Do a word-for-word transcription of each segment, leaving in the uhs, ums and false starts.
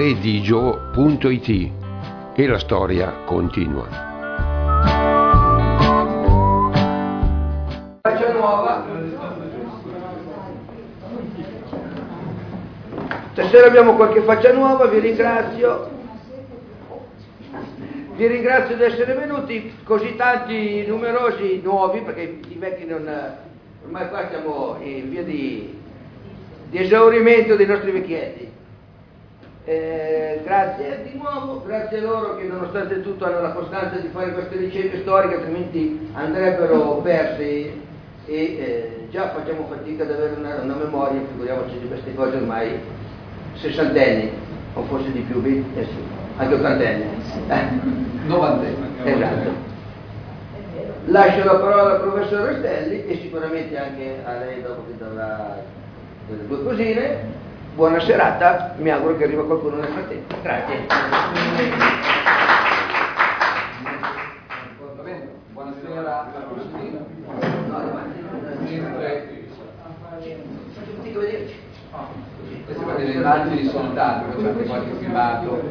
redigio punto it e la storia continua. Faccia nuova. Stasera abbiamo qualche faccia nuova, vi ringrazio. Vi ringrazio di essere venuti, così tanti numerosi nuovi, perché i vecchi non... ormai qua siamo in via di, di esaurimento dei nostri vecchietti. Eh, grazie di nuovo, grazie a loro che nonostante tutto hanno la costanza di fare queste ricerche storiche, altrimenti andrebbero persi e eh, già facciamo fatica ad avere una, una memoria, figuriamoci di queste cose ormai sessantenni, o forse di più, eh sì, anche ottantenni. Novantenni. Esatto. Lascio la parola al professor Restelli e sicuramente anche a lei dopo che dovrà delle due cosine. Buona serata, mi auguro che arriva qualcuno nel frattempo. Grazie. Va bene, buonasera a tutti. Faccio fatica a vederci. Le immagini sono tante, poi c'è anche qualche filmato.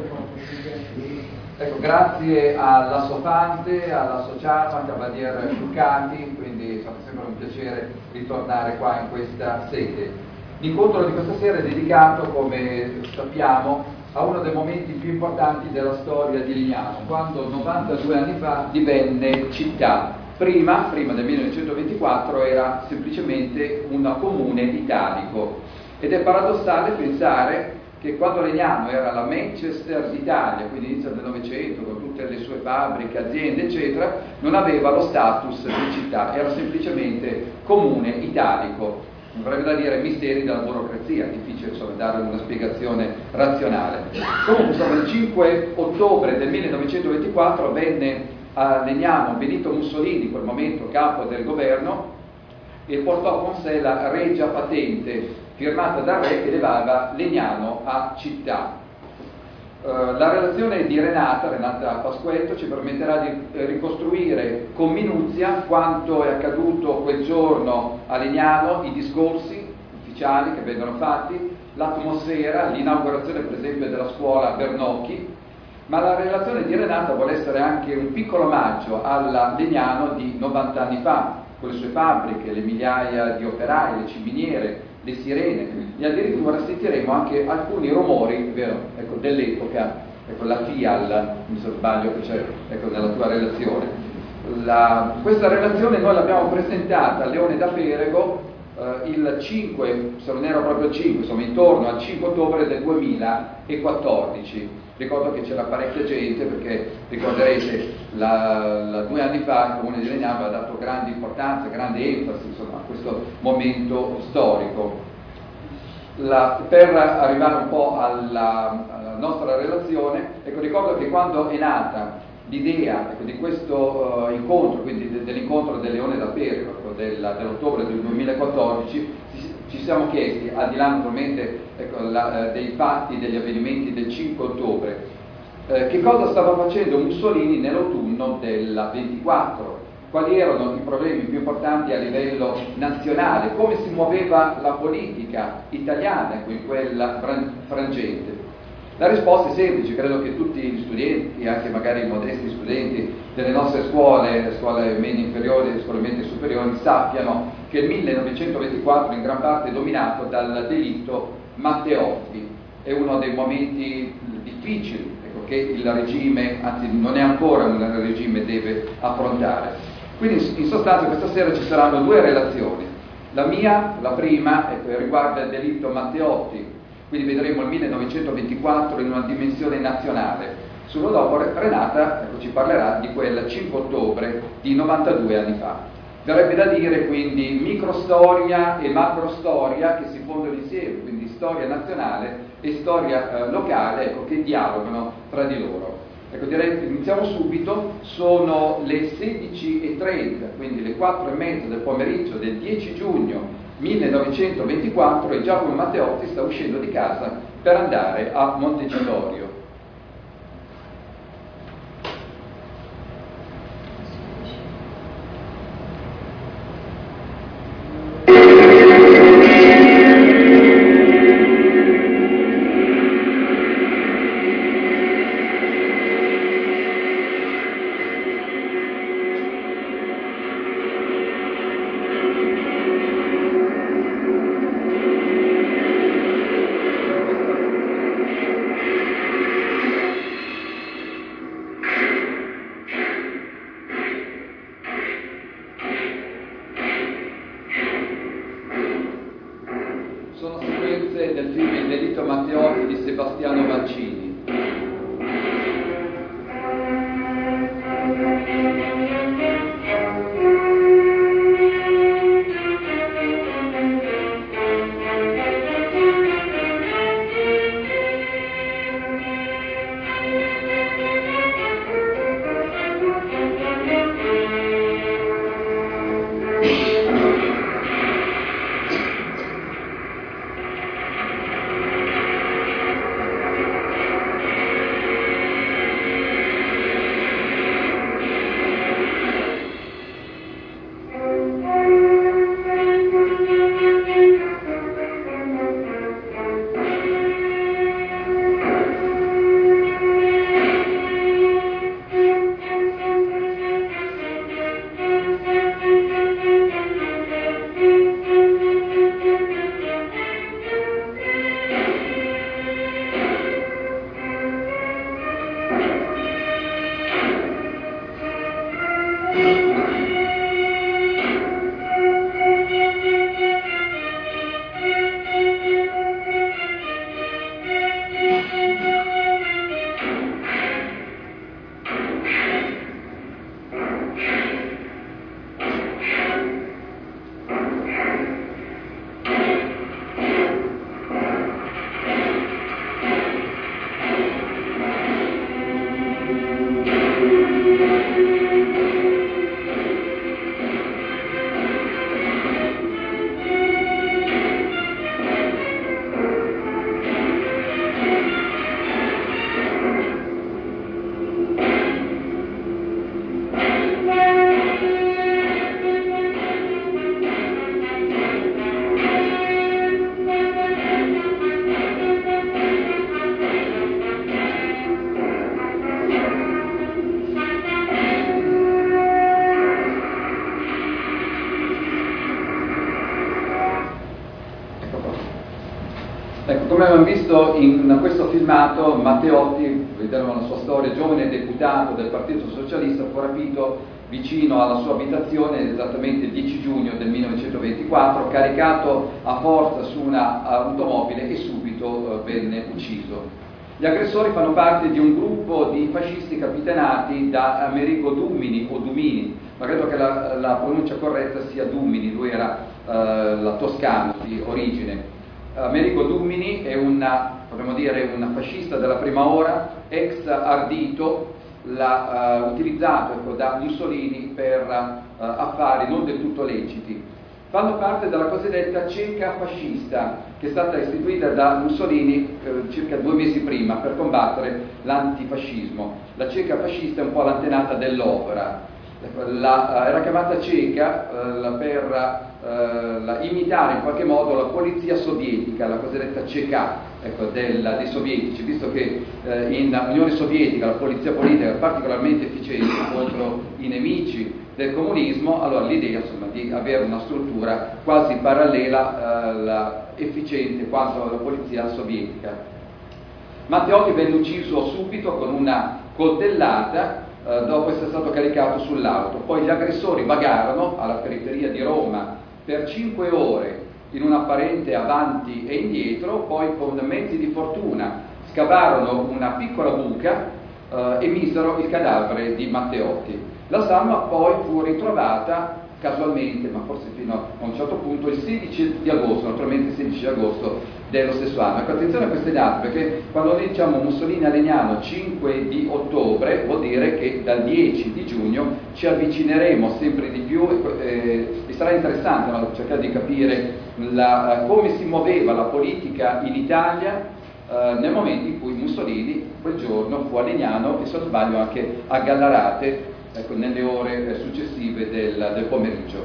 Ecco, grazie alla Sofante, all'associato, anche a Valier Sciuccati, quindi è sempre un piacere ritornare qua in questa sede. L'incontro di questa sera è dedicato, come sappiamo, a uno dei momenti più importanti della storia di Lignano, quando novantadue anni fa divenne città. Prima, prima del millenovecentoventiquattro, era semplicemente un comune italico. Ed è paradossale pensare che quando Legnano era la Manchester d'Italia, quindi inizio del Novecento, con tutte le sue fabbriche, aziende, eccetera, non aveva lo status di città, era semplicemente comune italico. Non avrebbe da dire misteri della burocrazia, difficile insomma dare una spiegazione razionale. Comunque insomma, il cinque ottobre del millenovecentoventiquattro venne a Legnano Benito Mussolini, in quel momento capo del governo, e portò con sé la regia patente firmata dal re che elevava Legnano a città. Uh, la relazione di Renata, Renata Pasquetto, ci permetterà di eh, ricostruire con minuzia quanto è accaduto quel giorno a Legnano, i discorsi ufficiali che vengono fatti, l'atmosfera, l'inaugurazione per esempio della scuola Bernocchi, ma la relazione di Renata vuole essere anche un piccolo omaggio alla Legnano di novanta anni fa, con le sue fabbriche, le migliaia di operai, le ciminiere, le sirene, e addirittura sentiremo anche alcuni rumori vero, ecco, dell'epoca, ecco, la F I A L, mi so sbaglio che c'è ecco, nella tua relazione. La, questa relazione noi l'abbiamo presentata a Leone da Perego eh, il cinque, se non era proprio il cinque, insomma intorno al cinque ottobre del duemilaquattordici. Ricordo che c'era parecchia gente perché ricorderete la, la, due anni fa il Comune di Legnano ha dato grande importanza, grande enfasi insomma, a questo momento storico. La, per arrivare un po' alla, alla nostra relazione, ecco, ricordo che quando è nata l'idea ecco, di questo uh, incontro, quindi de, dell'incontro del Leone da Perego, ecco, del, dell'ottobre del duemilaquattordici, ci siamo chiesti, al di là naturalmente ecco, la, eh, dei fatti, degli avvenimenti del cinque ottobre, eh, che cosa stava facendo Mussolini nell'autunno del ventiquattro, quali erano i problemi più importanti a livello nazionale, come si muoveva la politica italiana ecco, in quella frangente. La risposta è semplice, credo che tutti gli studenti, anche magari i modesti studenti delle nostre scuole, scuole medie inferiori e scuole medie superiori, sappiano che il millenovecentoventiquattro in gran parte è dominato dal delitto Matteotti. È uno dei momenti difficili ecco, che il regime, anzi non è ancora un regime, deve affrontare. Quindi in sostanza questa sera ci saranno due relazioni. La mia, la prima, ecco, riguarda il delitto Matteotti, quindi vedremo il millenovecentoventiquattro in una dimensione nazionale. Solo dopo Renata ecco, ci parlerà di quel cinque ottobre di novantadue anni fa. Verrebbe da dire quindi microstoria e macrostoria che si fondono insieme, quindi storia nazionale e storia eh, locale ecco, che dialogano tra di loro. Ecco, direi che iniziamo subito, sono le sedici e trenta, quindi le quattro e mezza del pomeriggio del dieci giugno millenovecentoventiquattro e Giacomo Matteotti sta uscendo di casa per andare a Montecitorio. parte del film Il delitto Matteotti di Sebastiano Mancini. Come abbiamo visto in questo filmato, Matteotti, vedremo la sua storia, giovane deputato del Partito Socialista, fu rapito vicino alla sua abitazione esattamente il dieci giugno del millenovecentoventiquattro, caricato a forza su una automobile e subito eh, venne ucciso. Gli aggressori fanno parte di un gruppo di fascisti capitanati da Amerigo Dumini o Dumini, ma credo che la, la pronuncia corretta sia Dumini, lui era eh, la toscano di origine. Amerigo Dumini è una, potremmo dire, una fascista della prima ora, ex ardito, l'ha uh, utilizzato ecco, da Mussolini per uh, affari non del tutto leciti. Fanno parte della cosiddetta Ceca fascista, che è stata istituita da Mussolini eh, circa due mesi prima per combattere l'antifascismo. La Ceca fascista è un po' l'antenata dell'opera. La, era chiamata Ceca eh, per eh, la, imitare in qualche modo la polizia sovietica, la cosiddetta C K ecco, del, dei sovietici, visto che eh, in Unione Sovietica la polizia politica è particolarmente efficiente contro i nemici del comunismo, allora l'idea insomma, di avere una struttura quasi parallela eh, la, efficiente quanto alla polizia sovietica. Matteotti venne ucciso subito con una coltellata Uh, dopo essere stato caricato sull'auto. Poi gli aggressori vagarono alla periferia di Roma per cinque ore in un apparente avanti e indietro, poi con mezzi di fortuna scavarono una piccola buca uh, e misero il cadavere di Matteotti. La salma poi fu ritrovata casualmente, ma forse fino a un certo punto, il sedici di agosto, naturalmente il sedici di agosto dello stesso anno. Ecco, attenzione a queste date, perché quando noi diciamo Mussolini a Legnano cinque di ottobre, vuol dire che dal dieci di giugno ci avvicineremo sempre di più eh, e sarà interessante no, cercare di capire la, come si muoveva la politica in Italia eh, nel momento in cui Mussolini quel giorno fu a Legnano e se non sbaglio anche a Gallarate, ecco, nelle ore successive del, del pomeriggio.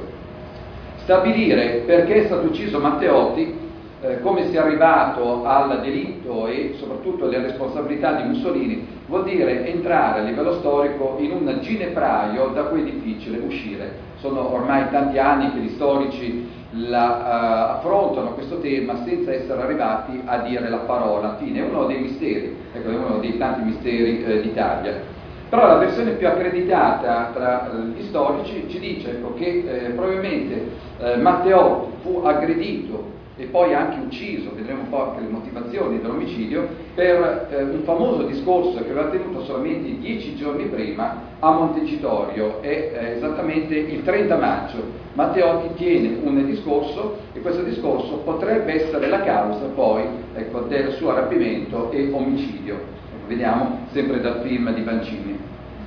Stabilire perché è stato ucciso Matteotti, eh, come sia arrivato al delitto e soprattutto alle responsabilità di Mussolini, vuol dire entrare a livello storico in un ginepraio da cui è difficile uscire. Sono ormai tanti anni che gli storici la, uh, affrontano questo tema senza essere arrivati a dire la parola fine. È uno dei misteri, ecco, è uno dei tanti misteri eh, d'Italia. Però la versione più accreditata tra gli storici ci dice ecco, che eh, probabilmente eh, Matteotti fu aggredito e poi anche ucciso, vedremo un po' anche le motivazioni dell'omicidio, per eh, un famoso discorso che aveva tenuto solamente dieci giorni prima a Montecitorio, e eh, esattamente il trenta maggio Matteotti tiene un discorso, e questo discorso potrebbe essere la causa poi, ecco, del suo rapimento e omicidio. Ecco, vediamo sempre dal film di Vancini.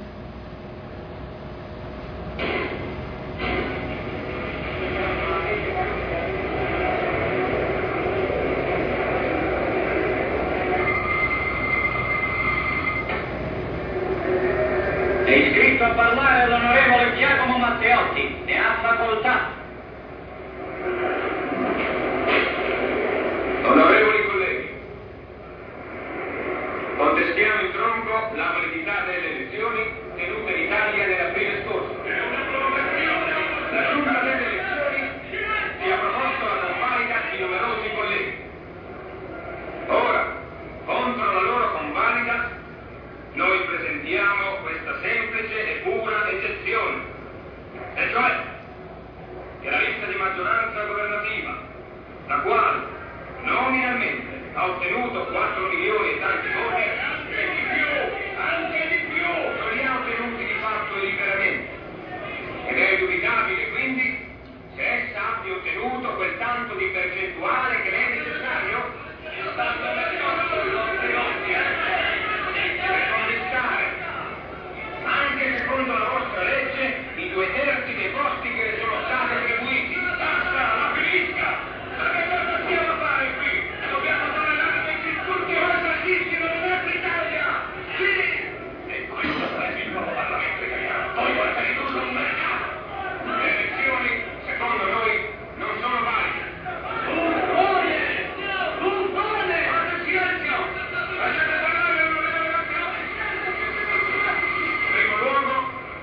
È iscritto a parlare l'onorevole Giacomo Matteotti, ne ha facoltà. Onorevoli colleghi, contestiamo in tronco la validità delle elezioni tenute in Italia nell'aprile scorso. È una provocazione! La giunta delle elezioni si ha proposto la convalida di numerosi colleghi. Ora, contro la loro convalida, noi presentiamo questa semplice e pura eccezione, e cioè che la lista di maggioranza governativa, la quale nominalmente ha ottenuto quattro milioni e tanti voti, e di più, anche di più, non li ha ottenuti di fatto e liberamente. Ed è dubitabile quindi se essa abbia ottenuto quel tanto di percentuale che è necessario per contestare, anche secondo la vostra legge, i due terzi dei posti che le sono stati attribuiti. Basta, la finisca! Ma che cosa stiamo a fare qui? Dobbiamo tollerare questi insulti razzissimi nella nostra Italia! Sì! E questo sarebbe il nuovo Parlamento italiano. Poi volete ridurlo un mercato. Le elezioni, secondo noi, non sono valide. Buffone! Buffone! Fate silenzio! Lasciate parlare l'onorevole Matteotti! In primo luogo,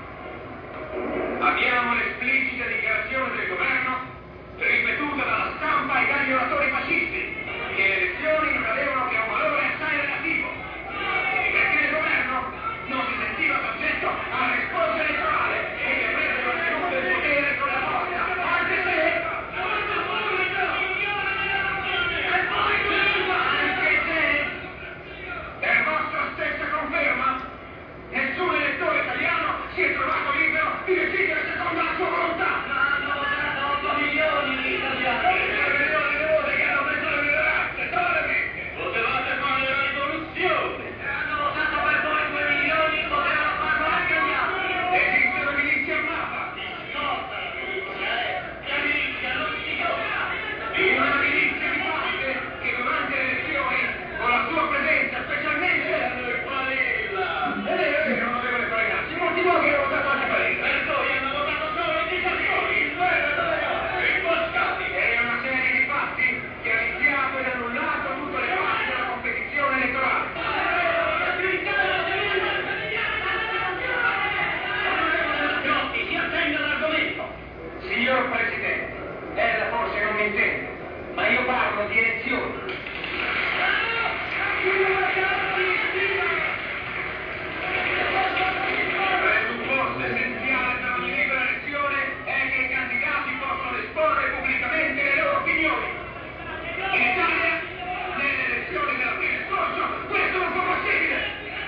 abbiamo l'esplicita dichiarazione del governo, ripetuta dalla stampa e dagli oratori fascisti, che le elezioni non avevano che un valore assai relativo, perché il governo non si sentiva soggetto alla risposta elettorale e che avrebbero ottenuto il potere con la forza, anche se... E poi anche se... Per vostra stessa conferma, nessun elettore italiano si è trovato libero di decidere secondo la sua volontà. Ma hanno votato otto milioni di italiani. otto milioni di voi che hanno preso le minoranze, solamente. Potevate fare la rivoluzione. Hanno votato per voi due milioni, potevano farlo anche gli altri. Esiste una milizia armata. Discosta la milizia, eh. La milizia non si gioca. Una milizia di parte che durante le elezioni, con la sua presenza, specialmente... Eh, non dovevano fare cazzo. Il motivo che hanno votato anche per il resto hanno votato solo i dittatori, imboscati. È una serie di fatti che ha rischiato ed annullato tutte le fasi della competizione elettorale. Matteotti, si attenda all'argomento. Signor Presidente, ella forse non mi intende, ma io parlo di elezioni. Presupposto essenziale per ogni libera elezione è che i candidati possano esporre pubblicamente le loro opinioni. In Italia, nelle elezioni dell'aprile scorso, questo non fu possibile.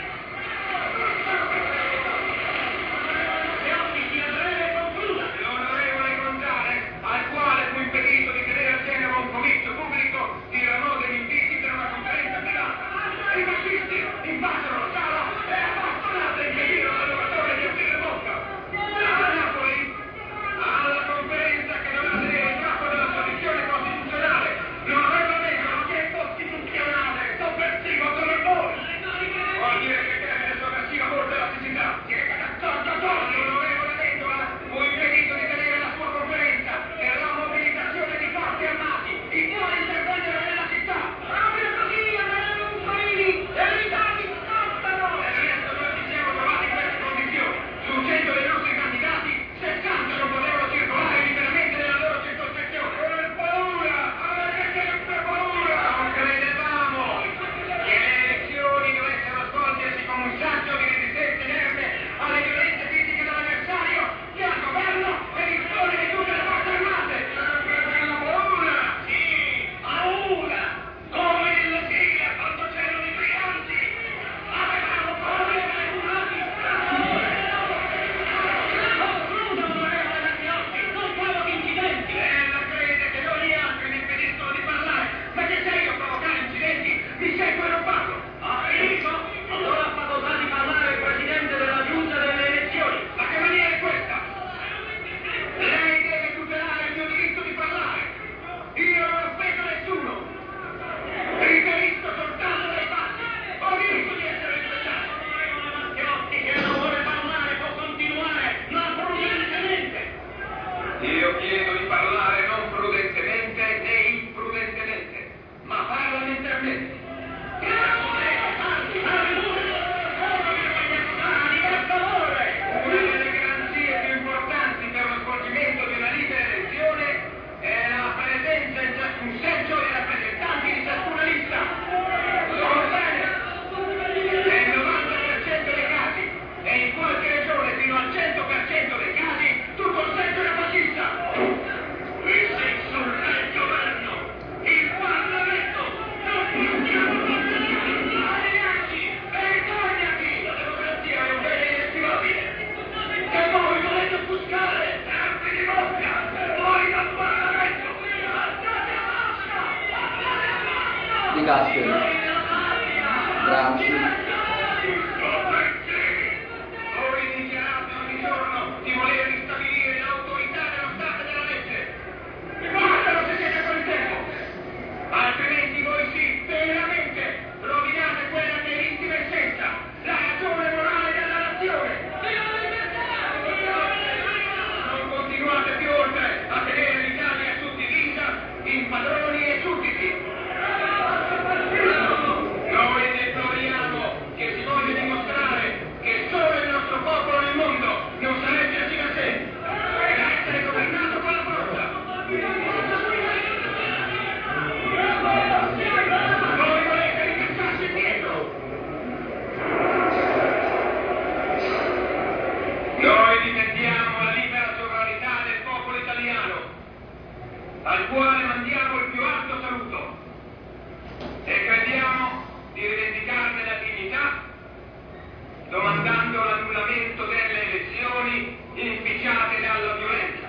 Matteotti, si andrebbe conclusa. L'onorevole Gonzales, al quale fu impedito di tenere a Genova un comizio pubblico, diramò degli Di Gasperi, Gramsci. Voi dichiarate ogni giorno di voler ristabilire l'autorità dello Stato e della legge. E fatelo se siete fuori tempo. Altrimenti voi sì, veramente, rovinate quella che è intima essenza, la ragione morale della nazione. Non continuate più oltre a tenere l'Italia suddivisa in padroni e sudditi. Noi deploriamo che si voglia dimostrare che solo il nostro popolo nel mondo non sa reggersi da sé, da essere governato con la forza. Voi volete ricacciarsi indietro. Noi difendiamo la libera sovranità del popolo italiano, al quale mandiamo il più alto saluto, e crediamo di rivendicarne la dignità domandando l'annullamento delle elezioni inficiate dalla violenza.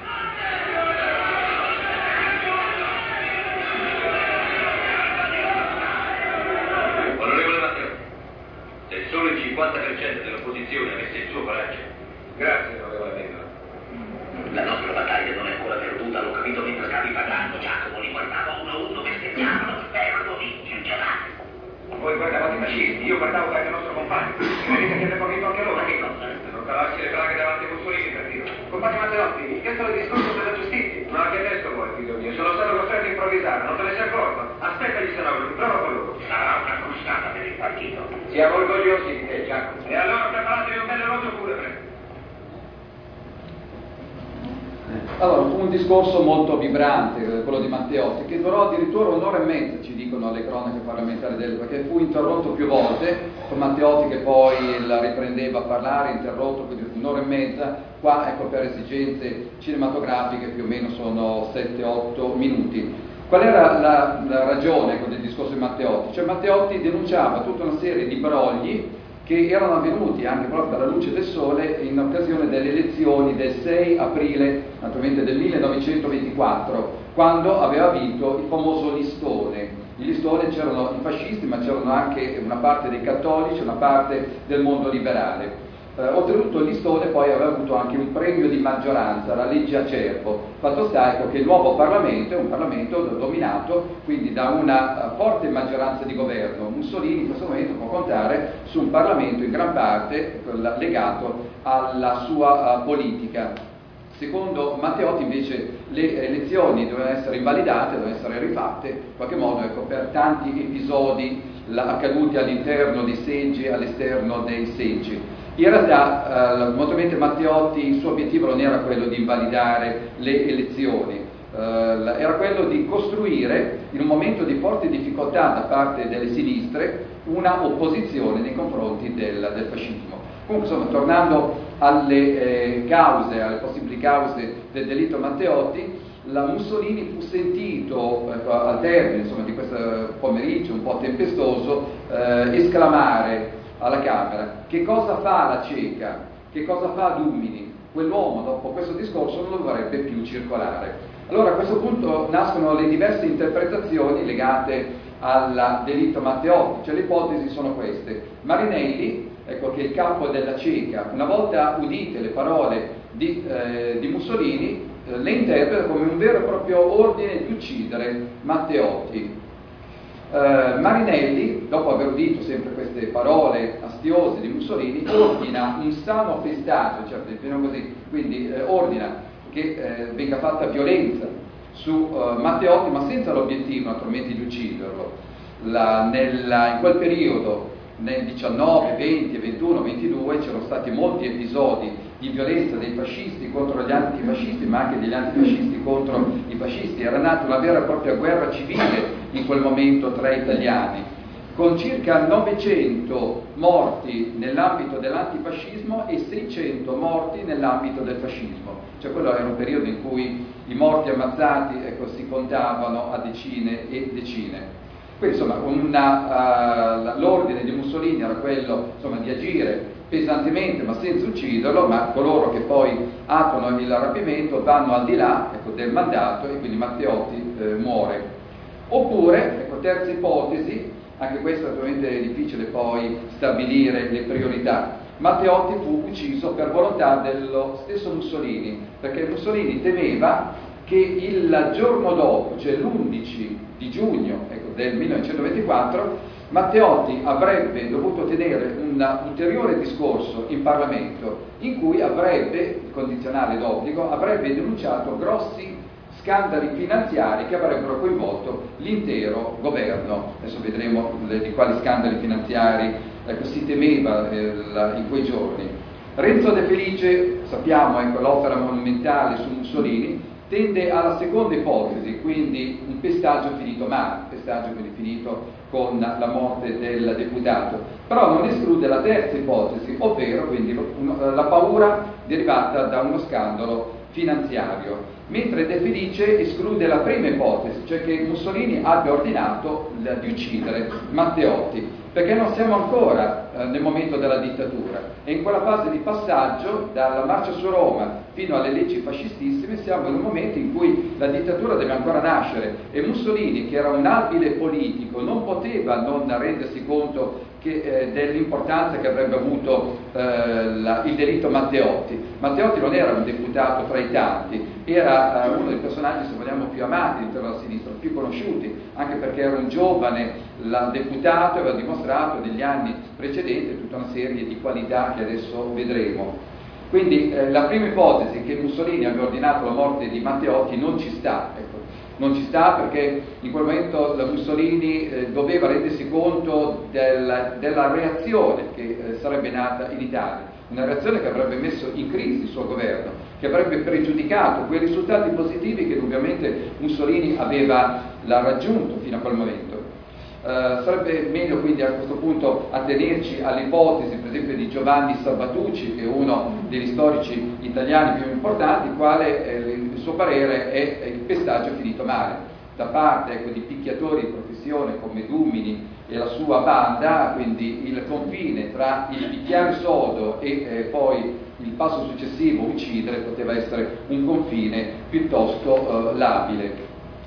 Onorevole Matteo, se solo il cinquanta per cento dell'opposizione avesse il suo coraggio. Grazie, onorevole Mendola. La nostra battaglia non è ancora perduta, l'ho capito mentre stavi parlando, Giacomo, li guardavo uno a uno che scherziavano, spero vincerà. Voi guardavate i fascisti, io guardavo qualche nostro compagno. Credete che abbiamo vinto anche loro? Che cosa? Non cavarsi le braghe davanti a Mussolini, per dire. Compagno Matteotti, il chiesto del discorso della giustizia. Ma che adesso vuoi, figlio mio? Sono stato costretto a improvvisare, non te ne sei accorto? Aspetta gli stenogrammi, prova con loro. Sarà una crostata per il partito. Siamo orgogliosi di te, Giacomo. E allora preparatevi un bel elogio pure, prego. Allora, fu un discorso molto vibrante, quello di Matteotti, che durò addirittura un'ora e mezza, ci dicono le cronache parlamentari dell'epoca, perché fu interrotto più volte, con Matteotti che poi la riprendeva a parlare, interrotto, quindi un'ora e mezza. Qua, ecco, per esigenze cinematografiche più o meno sono sette otto minuti. Qual era la, la ragione, ecco, del discorso di Matteotti? Cioè Matteotti denunciava tutta una serie di brogli che erano avvenuti anche proprio alla luce del sole in occasione delle elezioni del sei aprile, naturalmente del millenovecentoventiquattro, quando aveva vinto il famoso listone. Il listone c'erano i fascisti, ma c'erano anche una parte dei cattolici, una parte del mondo liberale. Eh, oltretutto il listone poi aveva avuto anche un premio di maggioranza, la legge Acerbo. Fatto sta, ecco, che il nuovo Parlamento è un Parlamento dominato quindi da una uh, forte maggioranza di governo. Mussolini in questo momento può contare su un Parlamento in gran parte legato alla sua uh, politica. Secondo Matteotti invece le elezioni dovevano essere invalidate, dovevano essere rifatte, in qualche modo, ecco, per tanti episodi la, accaduti all'interno dei seggi e all'esterno dei seggi. In realtà, eh, naturalmente Matteotti, il suo obiettivo non era quello di invalidare le elezioni, eh, era quello di costruire, in un momento di forte difficoltà da parte delle sinistre, una opposizione nei confronti del, del fascismo. Comunque, insomma, tornando alle eh, cause, alle possibili cause del delitto Matteotti, la Mussolini fu sentito ecco, al termine, insomma, di questo pomeriggio un po' tempestoso eh, esclamare alla Camera: che cosa fa la Ceca? Che cosa fa Dumini? Quell'uomo dopo questo discorso non dovrebbe più circolare. Allora a questo punto nascono le diverse interpretazioni legate al delitto Matteotti, cioè le ipotesi sono queste. Marinelli, ecco, che è il capo della Ceca, una volta udite le parole di, eh, di Mussolini, eh, le interpreta come un vero e proprio ordine di uccidere Matteotti. Uh, Marinelli, dopo aver udito sempre queste parole astiose di Mussolini, ordina un sano festaggio, cioè, così, quindi eh, ordina che eh, venga fatta violenza su uh, Matteotti, ma senza l'obiettivo naturalmente di ucciderlo. La, nella, in quel periodo, nel diciannove, venti, ventuno, ventidue, c'erano stati molti episodi di violenza dei fascisti contro gli antifascisti, ma anche degli antifascisti contro i fascisti. Era nata una vera e propria guerra civile in quel momento tra italiani, con circa novecento morti nell'ambito dell'antifascismo e seicento morti nell'ambito del fascismo. Cioè quello era un periodo in cui i morti ammazzati, ecco, si contavano a decine e decine. Quindi insomma una, uh, l'ordine di Mussolini era quello, insomma, di agire pesantemente ma senza ucciderlo, ma coloro che poi attuano il rapimento vanno al di là, ecco, del mandato, e quindi Matteotti eh, muore. Oppure, ecco, terza ipotesi, anche questo naturalmente è difficile poi stabilire le priorità. Matteotti fu ucciso per volontà dello stesso Mussolini, perché Mussolini temeva che il giorno dopo, cioè l'undici di giugno ecco, del millenovecentoventiquattro, Matteotti avrebbe dovuto tenere un ulteriore discorso in Parlamento in cui avrebbe, condizionale d'obbligo, avrebbe denunciato grossi scandali finanziari che avrebbero coinvolto l'intero governo. Adesso vedremo di quali scandali finanziari ecco, si temeva eh, la, in quei giorni. Renzo De Felice, sappiamo, ecco, l'opera monumentale su Mussolini, tende alla seconda ipotesi, quindi un pestaggio finito male, pestaggio quindi finito con la morte del deputato, però non esclude la terza ipotesi, ovvero quindi la paura derivata da uno scandalo finanziario, mentre De Felice esclude la prima ipotesi, cioè che Mussolini abbia ordinato di uccidere Matteotti, perché non siamo ancora eh, nel momento della dittatura e in quella fase di passaggio dalla marcia su Roma fino alle leggi fascistissime siamo in un momento in cui la dittatura deve ancora nascere e Mussolini, che era un abile politico, non poteva non rendersi conto che, eh, dell'importanza che avrebbe avuto eh, la, il delitto Matteotti. Matteotti non era un deputato tra i tanti, era eh, uno dei personaggi, se vogliamo, più amati dentro la sinistra, più conosciuti, anche perché era un giovane la deputato e aveva dimostrato negli anni precedenti tutta una serie di qualità che adesso vedremo. Quindi eh, la prima ipotesi, che Mussolini abbia ordinato la morte di Matteotti, non ci sta, ecco. Non ci sta perché in quel momento la Mussolini eh, doveva rendersi conto del, della reazione che eh, sarebbe nata in Italia, una reazione che avrebbe messo in crisi il suo governo, che avrebbe pregiudicato quei risultati positivi che ovviamente Mussolini aveva l'ha raggiunto fino a quel momento. Uh, sarebbe meglio quindi a questo punto attenerci all'ipotesi per esempio di Giovanni Salvatucci, che è uno degli storici italiani più importanti, il quale eh, il suo parere è, è il pestaggio finito male da parte ecco, di picchiatori di professione come Dumini e la sua banda, quindi il confine tra il picchiare sodo e eh, poi il passo successivo uccidere poteva essere un confine piuttosto eh, labile.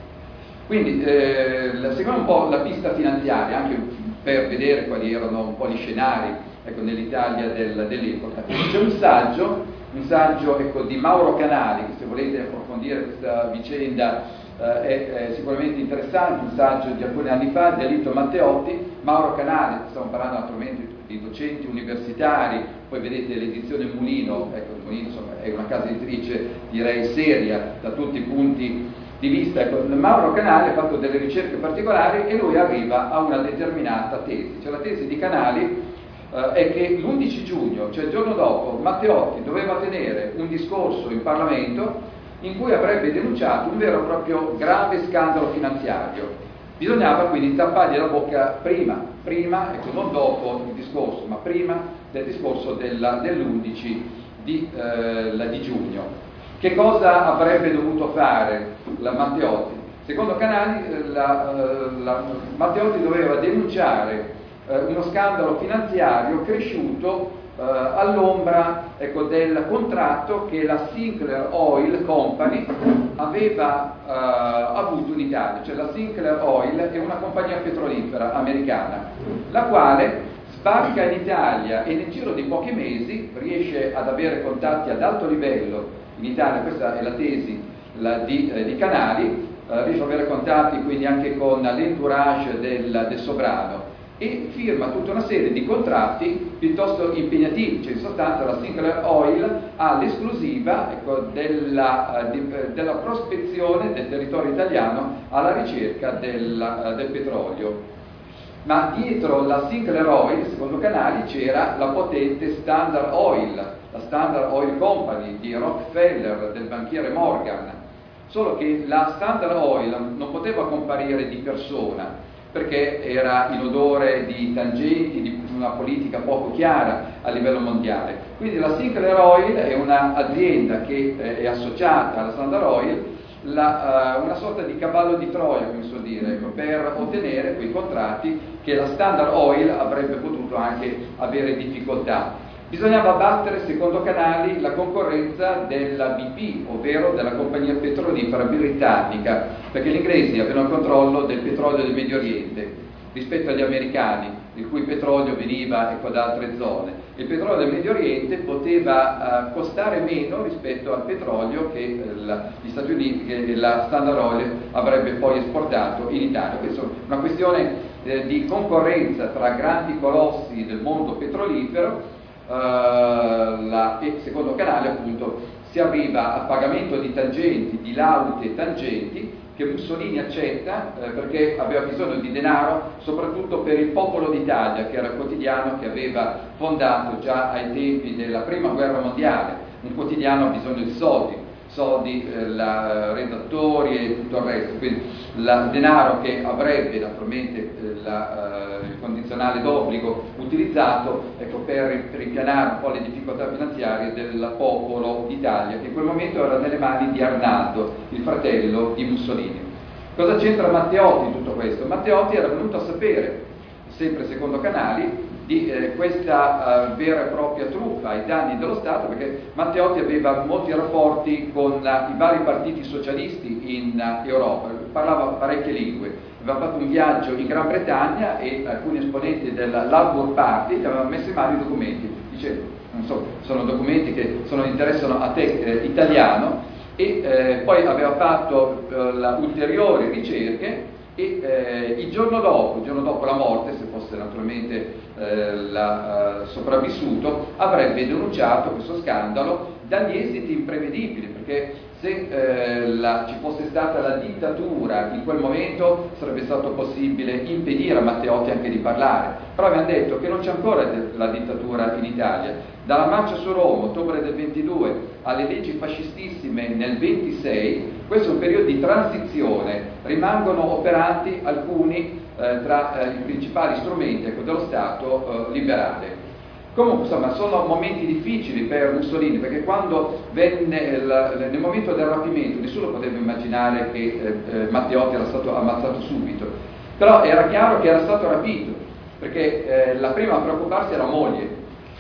Quindi eh, seguiamo un po' la pista finanziaria, anche per vedere quali erano un po' gli scenari ecco, nell'Italia del, dell'epoca. C'è un saggio, un saggio ecco, di Mauro Canali, che se volete approfondire questa vicenda eh, è, è sicuramente interessante, un saggio di alcuni anni fa, Delitto Matteotti. Mauro Canali, stiamo parlando naturalmente di docenti universitari, poi vedete l'edizione Mulino, ecco, Mulino insomma, è una casa editrice direi seria da tutti i punti di vista. Ecco, Mauro Canali ha fatto delle ricerche particolari e lui arriva a una determinata tesi, cioè la tesi di Canali eh, è che l'undici giugno, cioè il giorno dopo, Matteotti doveva tenere un discorso in Parlamento in cui avrebbe denunciato un vero e proprio grave scandalo finanziario. Bisognava quindi tappargli la bocca prima, prima ecco, non dopo il discorso, ma prima del discorso della, dell'undici di, eh, di giugno. Che cosa avrebbe dovuto fare la Matteotti? Secondo Canali, la, la, Matteotti doveva denunciare eh, uno scandalo finanziario cresciuto eh, all'ombra ecco, del contratto che la Sinclair Oil Company aveva eh, avuto in Italia. Cioè la Sinclair Oil è una compagnia petrolifera americana, la quale sbarca in Italia e nel giro di pochi mesi riesce ad avere contatti ad alto livello in Italia. Questa è la tesi la, di, eh, di Canali, eh, riesce ad avere contatti quindi anche con l'entourage del, del sovrano e firma tutta una serie di contratti piuttosto impegnativi, cioè in sostanza la Sinclair Oil ha l'esclusiva ecco, della, uh, di, uh, della prospezione del territorio italiano alla ricerca del, uh, del petrolio. Ma dietro la Sinclair Oil, secondo Canali, c'era la potente Standard Oil, la Standard Oil Company di Rockefeller, del banchiere Morgan, solo che la Standard Oil non poteva comparire di persona, perché era in odore di tangenti, di una politica poco chiara a livello mondiale. Quindi la Sinclair Oil è un'azienda che eh, è associata alla Standard Oil, la, uh, una sorta di cavallo di Troia, come so dire, ecco, per ottenere quei contratti che la Standard Oil avrebbe potuto anche avere difficoltà. Bisognava abbattere, secondo Canali, la concorrenza della B P, ovvero della compagnia petrolifera britannica, perché gli inglesi avevano il controllo del petrolio del Medio Oriente rispetto agli americani, il cui petrolio veniva ecco, da altre zone. Il petrolio del Medio Oriente poteva uh, costare meno rispetto al petrolio che uh, la, gli Stati Uniti, che la Standard Oil avrebbe poi esportato in Italia. Questa è una questione eh, di concorrenza tra grandi colossi del mondo petrolifero. Uh, la, e secondo Canale appunto si arriva a pagamento di tangenti, di laute tangenti che Mussolini accetta eh, perché aveva bisogno di denaro soprattutto per il Popolo d'Italia, che era il quotidiano che aveva fondato già ai tempi della prima guerra mondiale. Un quotidiano ha bisogno di soldi, soldi, eh, la, redattori e tutto il resto, quindi il denaro che avrebbe naturalmente eh, la, eh, il condizionale d'obbligo utilizzato ecco, per ripianare un po' le difficoltà finanziarie del Popolo d'Italia, che in quel momento era nelle mani di Arnaldo, il fratello di Mussolini. Cosa c'entra Matteotti in tutto questo? Matteotti era venuto a sapere, sempre secondo Canali, di eh, questa uh, vera e propria truffa ai danni dello Stato, perché Matteotti aveva molti rapporti con uh, i vari partiti socialisti in uh, Europa, parlava parecchie lingue, aveva fatto un viaggio in Gran Bretagna e alcuni esponenti della Labour Party gli avevano messo in mano i documenti, dice, non so, sono documenti che sono, interessano a te eh, italiano, e eh, poi aveva fatto uh, ulteriori ricerche e eh, il giorno dopo, il giorno dopo la morte, se fosse naturalmente eh, la, uh, sopravvissuto, avrebbe denunciato questo scandalo dagli esiti imprevedibili, perché se eh, la, ci fosse stata la dittatura in quel momento sarebbe stato possibile impedire a Matteotti anche di parlare, però abbiamo detto che non c'è ancora la dittatura in Italia. Dalla marcia su Roma, ottobre del ventidue, alle leggi fascistissime nel ventisei, questo è un periodo di transizione, rimangono operanti alcuni eh, tra eh, i principali strumenti ecco, dello Stato eh, liberale. Comunque insomma sono momenti difficili per Mussolini, perché quando venne il, nel momento del rapimento nessuno poteva immaginare che eh, eh, Matteotti era stato ammazzato subito, però era chiaro che era stato rapito, perché eh, la prima a preoccuparsi era la moglie,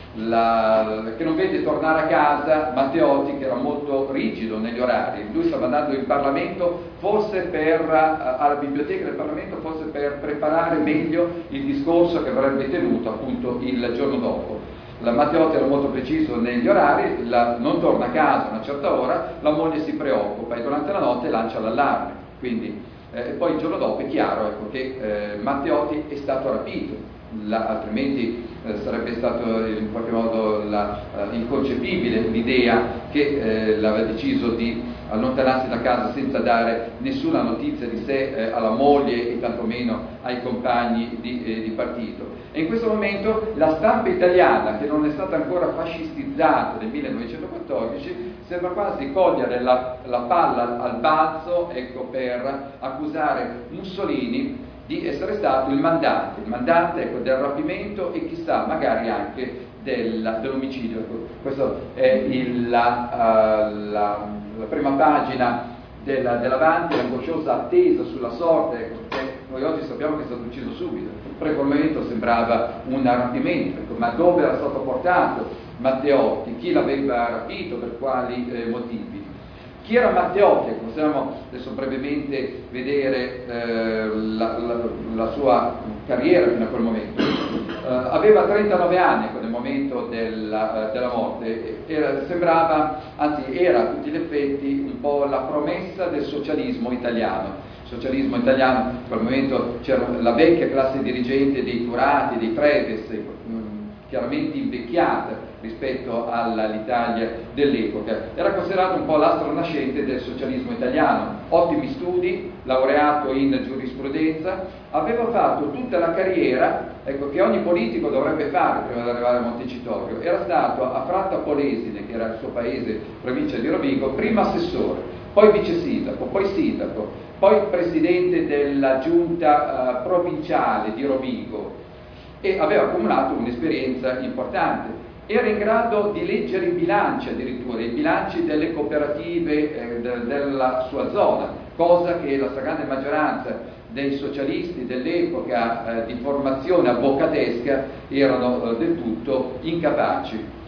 La, che non vede tornare a casa Matteotti, che era molto rigido negli orari. Lui stava andando in Parlamento forse per, alla biblioteca del Parlamento forse per preparare meglio il discorso che avrebbe tenuto appunto il giorno dopo. La Matteotti era molto preciso negli orari, la, non torna a casa a una certa ora, la moglie si preoccupa e durante la notte lancia l'allarme, quindi eh, e poi il giorno dopo è chiaro ecco, che eh, Matteotti è stato rapito. La, altrimenti eh, sarebbe stato in qualche modo la, uh, inconcepibile l'idea che eh, l'aveva deciso di allontanarsi da casa senza dare nessuna notizia di sé eh, alla moglie e tantomeno ai compagni di, eh, di partito. E in questo momento la stampa italiana, che non è stata ancora fascistizzata nel millenovecentoquattordici, sembra quasi cogliere la, la palla al balzo ecco, per accusare Mussolini di essere stato il mandante, il mandante ecco, del rapimento e chissà magari anche del, dell'omicidio. Ecco, questa è il, la, uh, la, la prima pagina della, dell'Avanti, l'angosciosa attesa sulla sorte, ecco, perché noi oggi sappiamo che è stato ucciso subito, però in quel momento sembrava un rapimento, ecco, ma dove era stato portato Matteotti, chi l'aveva rapito, per quali eh, motivi. Chi era Matteotti? Possiamo adesso brevemente vedere eh, la, la, la sua carriera fino a quel momento. Eh, aveva trentanove anni nel momento della, della morte, era, sembrava, anzi era a tutti gli effetti un po' la promessa del socialismo italiano. Socialismo italiano, in quel momento c'era la vecchia classe dirigente dei Turati, dei Treves, chiaramente invecchiata rispetto all'Italia dell'epoca. Era considerato un po' l'astro nascente del socialismo italiano, ottimi studi, laureato in giurisprudenza, aveva fatto tutta la carriera ecco, che ogni politico dovrebbe fare prima di arrivare a Montecitorio. Era stato a Fratta Polesine, che era il suo paese, provincia di Rovigo, prima assessore, poi vice sindaco, poi sindaco, poi presidente della giunta uh, provinciale di Rovigo, e aveva accumulato un'esperienza importante. Era in grado di leggere i bilanci addirittura, i bilanci delle cooperative eh, de- della sua zona, cosa che la stragrande maggioranza dei socialisti dell'epoca eh, di formazione avvocatesca erano eh, del tutto incapaci.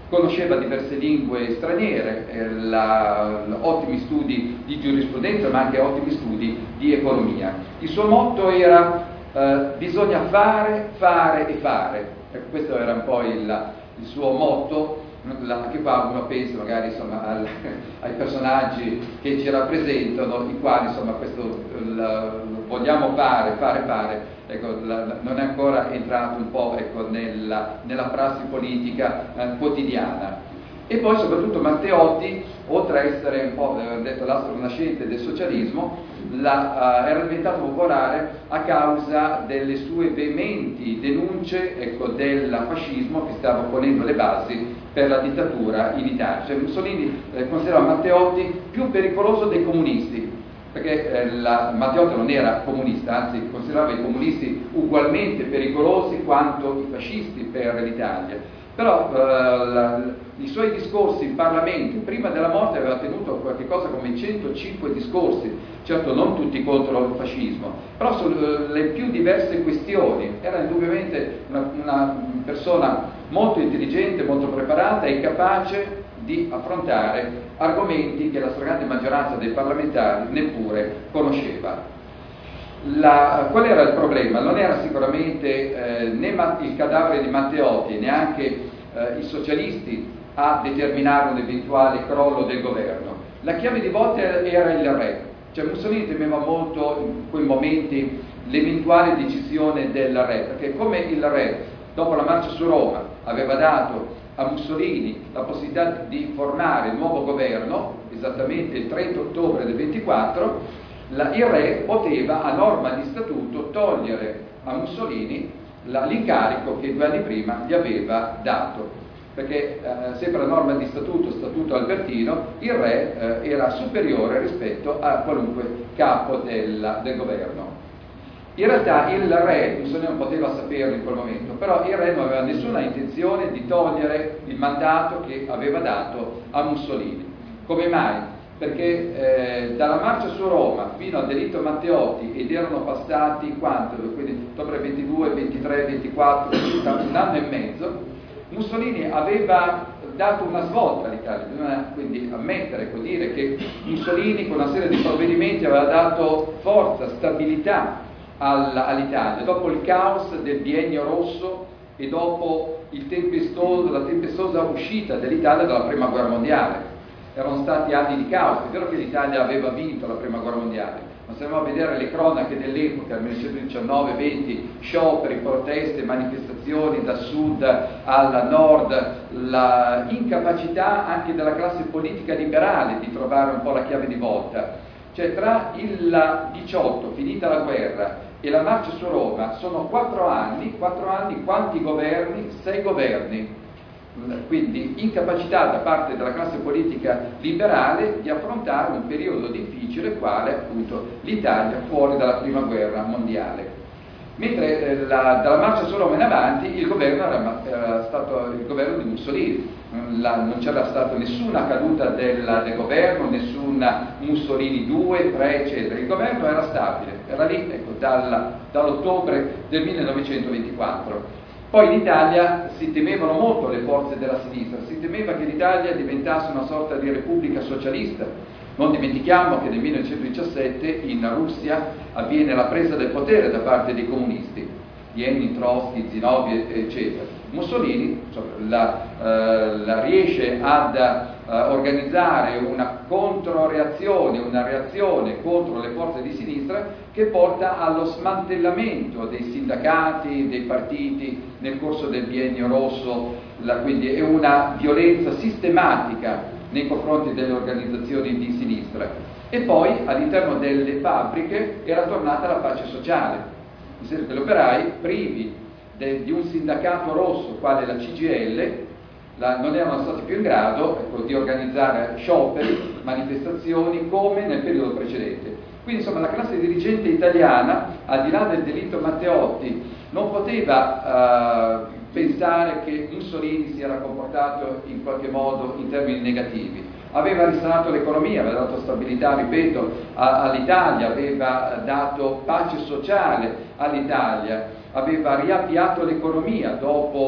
conosceva diverse lingue straniere, eh, la, ottimi studi di giurisprudenza ma anche ottimi studi di economia. Il suo motto era eh, bisogna fare, fare e fare, ecco, questo era un po' il, il suo motto. Anche qua uno pensa magari insomma, al, ai personaggi che ci rappresentano, i quali insomma questo il, vogliamo fare, fare, fare, ecco, la, non è ancora entrato un po' ecco, nella, nella prassi politica eh, quotidiana. E poi soprattutto Matteotti, oltre a essere un po' eh, detto l'astro nascente del socialismo, la, uh, era diventato popolare a causa delle sue veementi denunce ecco, del fascismo che stava ponendo le basi per la dittatura in Italia. Cioè Mussolini eh, considerava Matteotti più pericoloso dei comunisti, perché eh, la, Matteotti non era comunista, anzi considerava i comunisti ugualmente pericolosi quanto i fascisti per l'Italia. Però eh, la, i suoi discorsi in Parlamento, prima della morte aveva tenuto qualche cosa come centocinque discorsi, certo non tutti contro il fascismo, però sulle più diverse questioni. Era indubbiamente una, una persona molto intelligente, molto preparata e capace di affrontare argomenti che la stragrande maggioranza dei parlamentari neppure conosceva. La, qual era il problema? Non era sicuramente eh, né il cadavere di Matteotti, neanche eh, i socialisti a determinare un eventuale crollo del governo. La chiave di volta era il re. Cioè Mussolini temeva molto in quei momenti l'eventuale decisione del re, perché come il re, dopo la marcia su Roma, aveva dato a Mussolini la possibilità di formare il nuovo governo, esattamente il trenta ottobre del ventiquattro, La, il re poteva a norma di statuto togliere a Mussolini la, l'incarico che due anni prima gli aveva dato, perché eh, sempre a norma di statuto, statuto albertino, il re eh, era superiore rispetto a qualunque capo del, del governo. In realtà il re, Mussolini non poteva saperlo in quel momento, però il re non aveva nessuna intenzione di togliere il mandato che aveva dato a Mussolini. Come mai? Perché eh, dalla marcia su Roma fino al delitto Matteotti, ed erano passati quanto? Quindi ottobre ventidue, ventitré, ventiquattro, un anno e mezzo, Mussolini aveva dato una svolta all'Italia. Bisogna quindi ammettere, ecco, dire che Mussolini con una serie di provvedimenti aveva dato forza, stabilità all'Italia, dopo il caos del biennio rosso e dopo il tempestoso, la tempestosa uscita dell'Italia dalla Prima Guerra Mondiale. Erano stati anni di caos, è vero che l'Italia aveva vinto la Prima Guerra Mondiale, ma se andiamo a vedere le cronache dell'epoca, millenovecentodiciannove venti, scioperi, proteste, manifestazioni da sud alla nord, la incapacità anche della classe politica liberale di trovare un po' la chiave di volta. Cioè tra il diciotto, finita la guerra, e la marcia su Roma sono quattro anni, quattro anni, quanti governi? Sei governi. Quindi incapacità da parte della classe politica liberale di affrontare un periodo difficile quale appunto l'Italia fuori dalla prima guerra mondiale. Mentre eh, la, dalla marcia su Roma in avanti il governo era, era stato il governo di Mussolini, la, non c'era stata nessuna caduta del, del governo, nessuna Mussolini due, tre eccetera, il governo era stabile, era lì ecco, dal, dall'ottobre del millenovecentoventiquattro. Poi in Italia si temevano molto le forze della sinistra, si temeva che l'Italia diventasse una sorta di repubblica socialista. Non dimentichiamo che nel millenovecentodiciassette in Russia avviene la presa del potere da parte dei comunisti, Lenin, Trotsky, Zinoviev, eccetera. Mussolini insomma, la, eh, la riesce ad eh, organizzare una controreazione, una reazione contro le forze di sinistra che porta allo smantellamento dei sindacati, dei partiti nel corso del biennio rosso, la, quindi è una violenza sistematica nei confronti delle organizzazioni di sinistra. E poi all'interno delle fabbriche era tornata la pace sociale, nel senso che gli operai privi de, di un sindacato rosso quale la C G I L la, non erano stati più in grado ecco, di organizzare scioperi, manifestazioni come nel periodo precedente. Quindi insomma la classe dirigente italiana, al di là del delitto Matteotti, non poteva eh, pensare che Mussolini si era comportato in qualche modo in termini negativi. Aveva risanato l'economia, aveva dato stabilità, ripeto, a, all'Italia, aveva dato pace sociale all'Italia, aveva riavviato l'economia dopo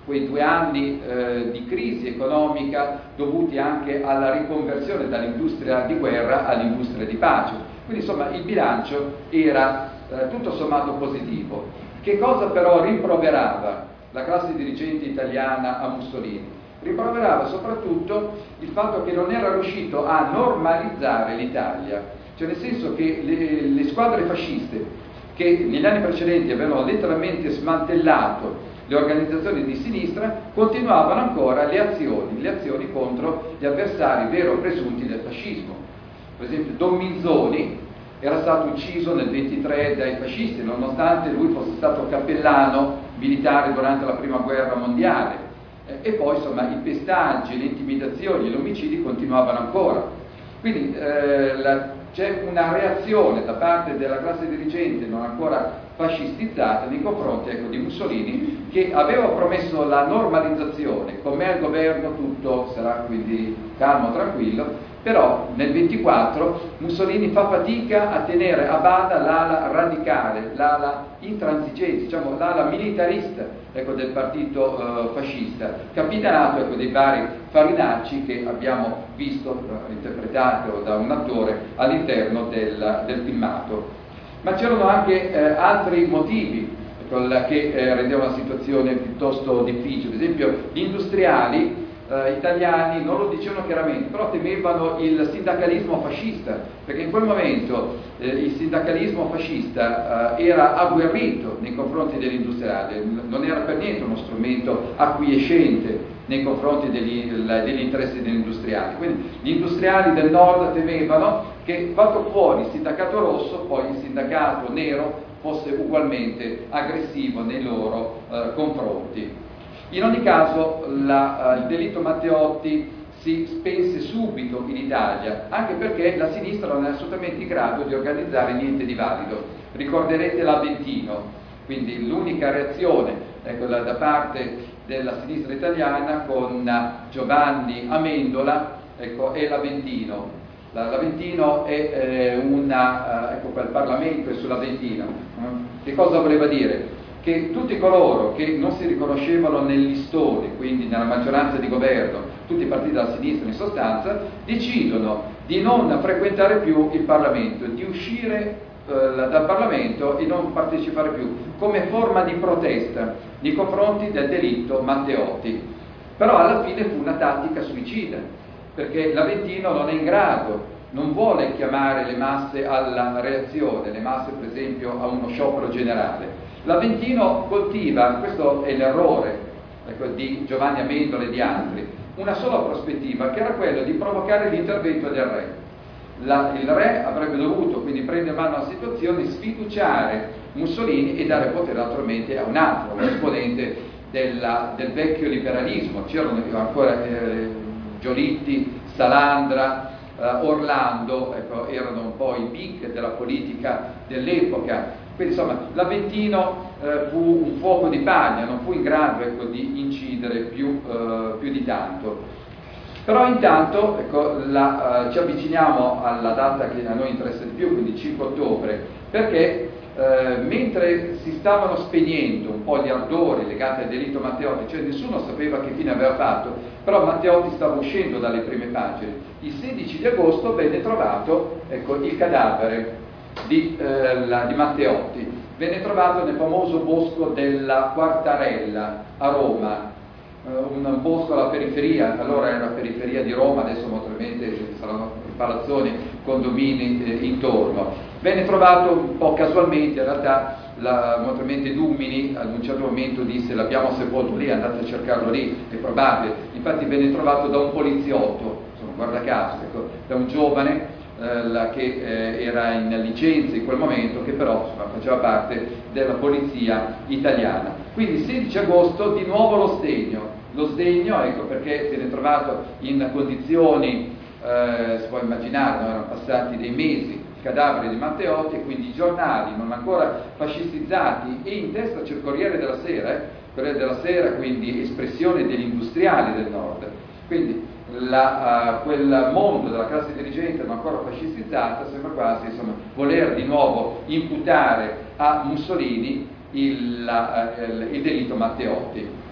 quei due anni eh, di crisi economica dovuti anche alla riconversione dall'industria di guerra all'industria di pace. Quindi insomma il bilancio era eh, tutto sommato positivo. Che cosa però rimproverava la classe dirigente italiana a Mussolini? Rimproverava soprattutto il fatto che non era riuscito a normalizzare l'Italia, cioè nel senso che le, le squadre fasciste che negli anni precedenti avevano letteralmente smantellato le organizzazioni di sinistra continuavano ancora le azioni, le azioni contro gli avversari vero o presunti del fascismo. Per esempio Don Minzoni era stato ucciso nel ventitré dai fascisti, nonostante lui fosse stato cappellano militare durante la prima guerra mondiale. E poi insomma i pestaggi, le intimidazioni, gli omicidi continuavano ancora. Quindi eh, la, c'è una reazione da parte della classe dirigente non ancora fascistizzata nei confronti ecco, di Mussolini, che aveva promesso la normalizzazione, con me al governo tutto sarà quindi calmo, tranquillo, però nel ventiquattro Mussolini fa fatica a tenere a bada l'ala radicale, l'ala intransigente, diciamo l'ala militarista ecco, del partito eh, fascista, capitanato ecco, dei vari farinacci che abbiamo visto eh, interpretato da un attore all'interno del, del filmato. Ma c'erano anche eh, altri motivi ecco, che eh, rendevano la situazione piuttosto difficile. Ad esempio gli industriali eh, italiani non lo dicevano chiaramente, però temevano il sindacalismo fascista, perché in quel momento eh, il sindacalismo fascista eh, era agguerrito nei confronti degli industriali, non era per niente uno strumento acquiescente nei confronti degli, degli interessi degli industriali. Quindi gli industriali del nord temevano che fatto fuori il sindacato rosso, poi il sindacato nero fosse ugualmente aggressivo nei loro eh, confronti. In ogni caso la, uh, il delitto Matteotti si spense subito in Italia, anche perché la sinistra non è assolutamente in grado di organizzare niente di valido. Ricorderete l'Aventino, quindi l'unica reazione ecco, da, da parte della sinistra italiana con Giovanni Amendola ecco, è l'Aventino. L'Aventino è eh, una, uh, ecco qua il Parlamento è sull'Aventino. Che cosa voleva dire? Che tutti coloro che non si riconoscevano nel listone, quindi nella maggioranza di governo, tutti i partiti della sinistra in sostanza, decidono di non frequentare più il Parlamento, di uscire eh, dal Parlamento e non partecipare più, come forma di protesta nei confronti del delitto Matteotti. Però alla fine fu una tattica suicida, perché l'Aventino non è in grado, non vuole chiamare le masse alla reazione, le masse per esempio a uno sciopero generale. L'Aventino coltiva, questo è l'errore ecco, di Giovanni Amendola e di altri, una sola prospettiva che era quella di provocare l'intervento del re. La, il re avrebbe dovuto quindi prendere mano alla situazione, sfiduciare Mussolini e dare potere naturalmente a un altro, un esponente della, del vecchio liberalismo. C'erano ancora eh, Giolitti, Salandra, eh, Orlando, ecco, erano un po' i big della politica dell'epoca. Quindi insomma l'Aventino eh, fu un fuoco di paglia, non fu in grado ecco, di incidere più, eh, più di tanto. Però intanto ecco, la, eh, ci avviciniamo alla data che a noi interessa di più, quindi cinque ottobre, perché eh, mentre si stavano spegnendo un po' gli ardori legati al delitto Matteotti, cioè nessuno sapeva che fine aveva fatto, però Matteotti stava uscendo dalle prime pagine. Il sedici di agosto venne trovato ecco, il cadavere Di, eh, la, di Matteotti, venne trovato nel famoso bosco della Quartarella a Roma, eh, un bosco alla periferia, allora era la periferia di Roma, adesso molto probabilmente ci saranno palazzoni, condomini eh, intorno. Venne trovato un po' casualmente, in realtà la, molto probabilmente Dumini ad un certo momento disse l'abbiamo sepolto lì, andate a cercarlo lì, è probabile, infatti venne trovato da un poliziotto, insomma, guarda caso, ecco, da un giovane Eh, che eh, era in licenza in quel momento, che però insomma, faceva parte della polizia italiana. Quindi sedici agosto di nuovo lo sdegno, lo sdegno ecco perché viene trovato in condizioni, eh, si può immaginare, no? Erano passati dei mesi il cadavere di Matteotti e quindi i giornali non ancora fascistizzati, e in testa c'è il Corriere della Sera, eh? Corriere della Sera, quindi espressione degli industriali del nord, quindi La, uh, quel mondo della classe dirigente non ancora fascistizzata sembra quasi insomma, voler di nuovo imputare a Mussolini il, uh, il, il delitto Matteotti.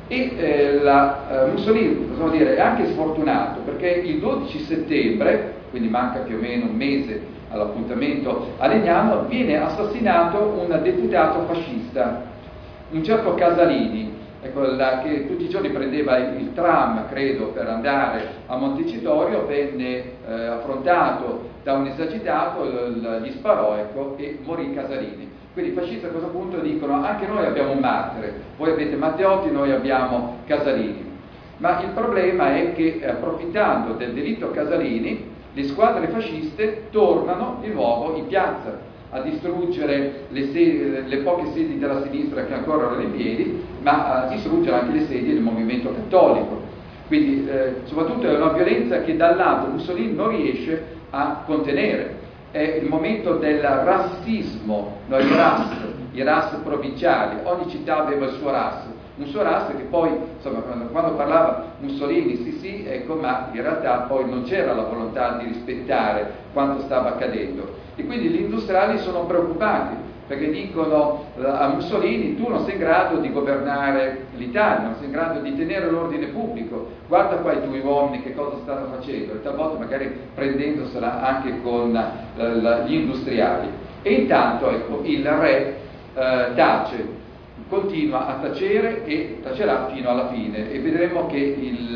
E eh, la, eh, Mussolini, possiamo dire, è anche sfortunato perché il dodici settembre, quindi manca più o meno un mese all'appuntamento a Legnano, viene assassinato un deputato fascista, un certo Casalini, ecco, la, che tutti i giorni prendeva il, il tram, credo, per andare a Montecitorio, venne eh, affrontato da un esagitato, l, gli sparò, ecco, e morì Casalini. Quindi i fascisti a questo punto dicono: anche noi abbiamo un martire, voi avete Matteotti, noi abbiamo Casalini. Ma il problema è che, approfittando del delitto Casalini, le squadre fasciste tornano di nuovo in piazza a distruggere le, sedi, le poche sedi della sinistra che ancora erano in piedi, ma a distruggere anche le sedi del movimento cattolico. Quindi eh, soprattutto è una violenza che dal lato Mussolini non riesce a contenere. È il momento del rassismo, no, i ras, i ras provinciali, ogni città aveva il suo ras, un suo ras che poi, insomma, quando, quando parlava Mussolini, sì sì, ecco, ma in realtà poi non c'era la volontà di rispettare quanto stava accadendo. E quindi gli industriali sono preoccupati, perché dicono a Mussolini: tu non sei in grado di governare l'Italia, non sei in grado di tenere l'ordine pubblico, guarda qua i tuoi uomini che cosa stanno facendo, e talvolta magari prendendosela anche con uh, gli industriali. E intanto, ecco, il re uh, tace, continua a tacere e tacerà fino alla fine, e vedremo che il,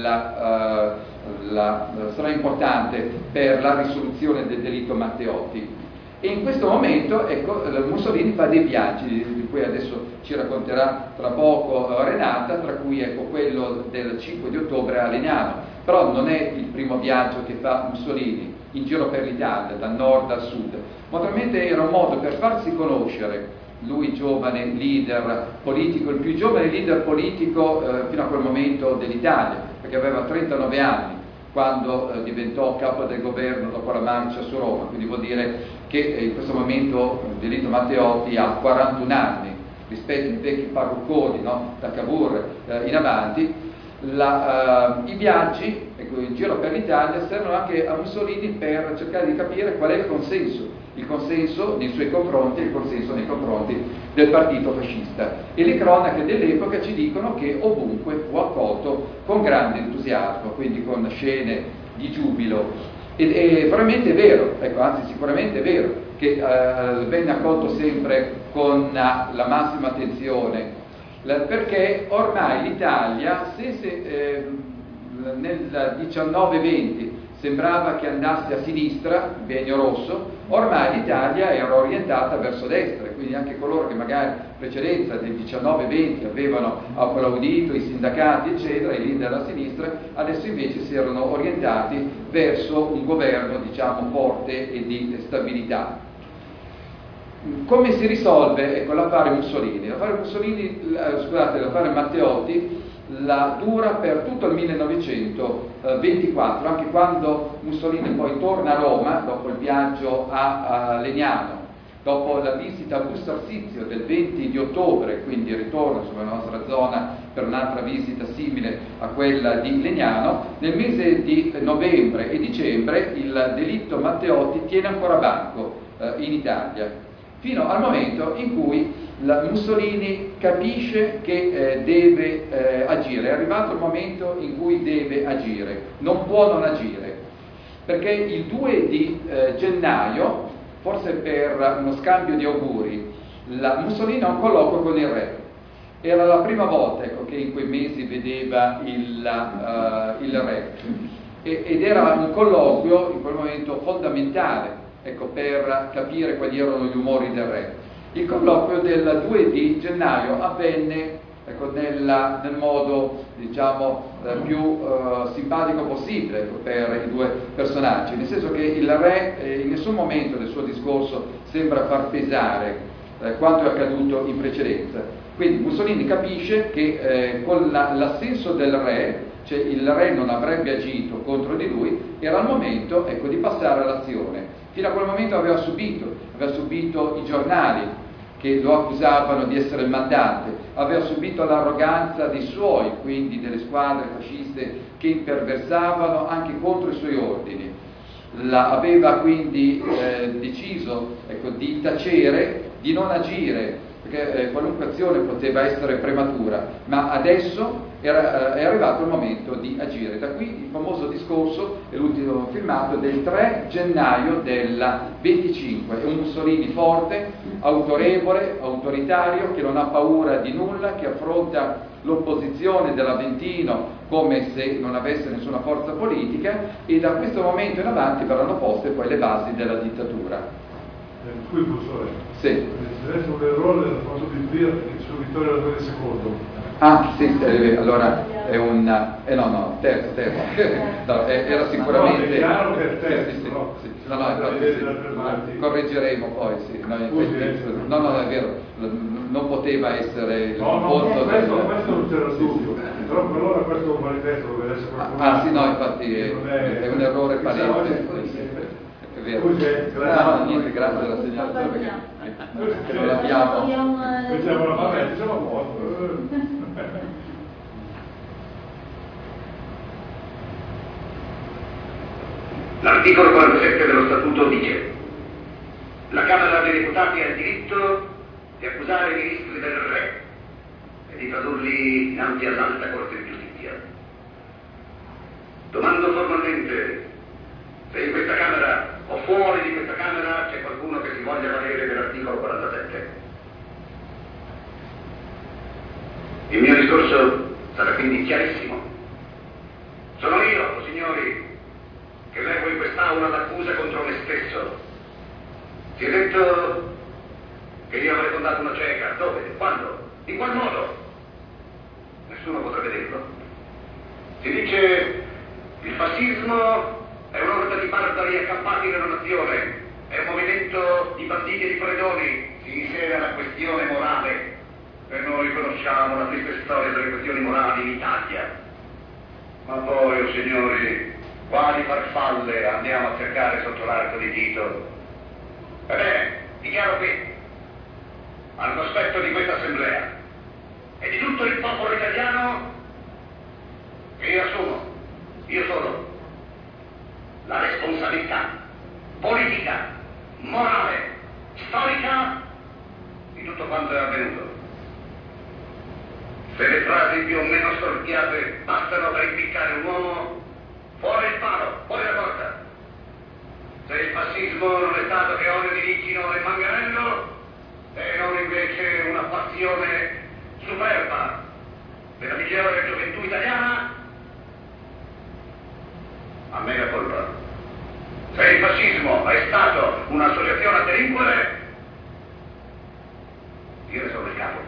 uh, la, sarà importante per la risoluzione del delitto Matteotti. E in questo momento, ecco, Mussolini fa dei viaggi, di cui adesso ci racconterà tra poco Renata, tra cui, ecco, quello del cinque di ottobre a Legnano. Però non è il primo viaggio che fa Mussolini in giro per l'Italia, dal nord al sud, ma naturalmente era un modo per farsi conoscere, lui giovane leader politico, il più giovane leader politico eh, fino a quel momento dell'Italia, perché aveva trentanove anni quando eh, diventò capo del governo dopo la marcia su Roma, quindi vuol dire che eh, in questo momento il delitto Matteotti ha quarantuno anni rispetto ai vecchi parrucconi, no? Da Cavour eh, in avanti. La, uh, i viaggi, ecco, in giro per l'Italia servono anche a Mussolini per cercare di capire qual è il consenso, il consenso nei suoi confronti e il consenso nei confronti del partito fascista. E le cronache dell'epoca ci dicono che ovunque fu accolto con grande entusiasmo, quindi con scene di giubilo. Ed è veramente vero, ecco, anzi sicuramente è vero, che uh, venne accolto sempre con uh, la massima attenzione, perché ormai l'Italia, se, se eh, nel diciannove venti sembrava che andasse a sinistra, biennio rosso, ormai l'Italia era orientata verso destra, quindi anche coloro che magari in precedenza del diciannove venti avevano applaudito i sindacati, eccetera, i leader della sinistra, adesso invece si erano orientati verso un governo, diciamo, forte e di stabilità. Come si risolve, ecco, l'affare Mussolini? L'affare Mussolini, eh, scusate, l'affare Matteotti la dura per tutto il millenovecentoventiquattro, anche quando Mussolini poi torna a Roma dopo il viaggio a, a Legnano, dopo la visita a Busto Arsizio del venti di ottobre, quindi ritorno sulla nostra zona per un'altra visita simile a quella di Legnano. Nel mese di novembre e dicembre il delitto Matteotti tiene ancora banco eh, in Italia, fino al momento in cui la Mussolini capisce che eh, deve eh, agire. È arrivato il momento in cui deve agire, non può non agire, perché il due di eh, gennaio, forse per uno scambio di auguri, la Mussolini ha un colloquio con il re. Era la prima volta, ecco, che in quei mesi vedeva il, uh, il re, e, ed era un colloquio in quel momento fondamentale, ecco, per capire quali erano gli umori del re. Il colloquio del due di gennaio avvenne, ecco, nella, nel modo, diciamo, eh, più eh, simpatico possibile, ecco, per i due personaggi, nel senso che il re eh, in nessun momento del suo discorso sembra far pesare eh, quanto è accaduto in precedenza. Quindi Mussolini capisce che eh, con la, l'assenso del re, cioè il re non avrebbe agito contro di lui, era il momento, ecco, di passare all'azione. Fino a quel momento aveva subito, aveva subito i giornali che lo accusavano di essere il mandante, aveva subito l'arroganza dei suoi, quindi delle squadre fasciste che imperversavano anche contro i suoi ordini. La, aveva quindi eh, deciso, ecco, di tacere, di non agire perché eh, qualunque azione poteva essere prematura, ma adesso era, eh, è arrivato il momento di agire. Da qui il famoso discorso, è l'ultimo filmato, del tre gennaio del venticinque, è un Mussolini forte, autorevole, autoritario, che non ha paura di nulla, che affronta l'opposizione dell'Aventino come se non avesse nessuna forza politica, e da questo momento in avanti verranno poste poi le basi della dittatura. Scusi professore, sì. c'è adesso un errore nel fatto di dire su Vittorio Emanuele secondo. Ah, sì, eh, allora è un... eh no, no, terzo, terzo. No, eh, era sicuramente... No, è chiaro che è terzo, sì, sì, no? Sì, no, no, infatti, sì, correggeremo poi, sì. No, infatti, no, no, è vero, non poteva essere il no, conto no, questo, del... questo non c'era dubbio, però per ora questo manifesto dovrebbe essere qualcuno. Ah, sì, no, infatti è, è, è un errore palese. È vero. Scusi, grazie. No, no, niente, grazie della segnalazione perché non l'abbiamo. Facciamo la fame, siamo a posto. L'articolo quarantasette dello Statuto dice: la Camera dei Deputati ha il diritto di accusare i ministri del Re e di tradurli dinanzi all'Alta Corte di Giustizia. Domando formalmente se in questa Camera o fuori di questa Camera c'è qualcuno che si voglia valere dell'articolo quarantasette. Il mio discorso sarà quindi chiarissimo. Sono io, o signori, che leggo in quest'aula l'accusa contro me stesso. Si è detto che io avrei fondato una cieca. Dove? Quando? In qual modo? Nessuno potrà vederlo. Si dice il fascismo è un'orda di barbari accampati nella nazione, è un movimento di banditi e di predoni, si insere alla questione morale. E noi conosciamo la triste storia delle questioni morali in Italia. Ma poi, oh signori, quali farfalle andiamo a cercare sotto l'arco di Tito? Ebbene, dichiaro qui, al cospetto di questa assemblea e di tutto il popolo italiano, che io assumo, io solo, la responsabilità politica, morale, storica di tutto quanto è avvenuto. Se le frasi più o meno storpiate bastano per impiccare un uomo, fuori il palo, fuori la porta. Se il fascismo non è stato che olio di ricino e manganello, e non invece una passione superba della migliore gioventù italiana, a me la colpa. Se il fascismo è stato un'associazione a delinquere, io ne sono il capo.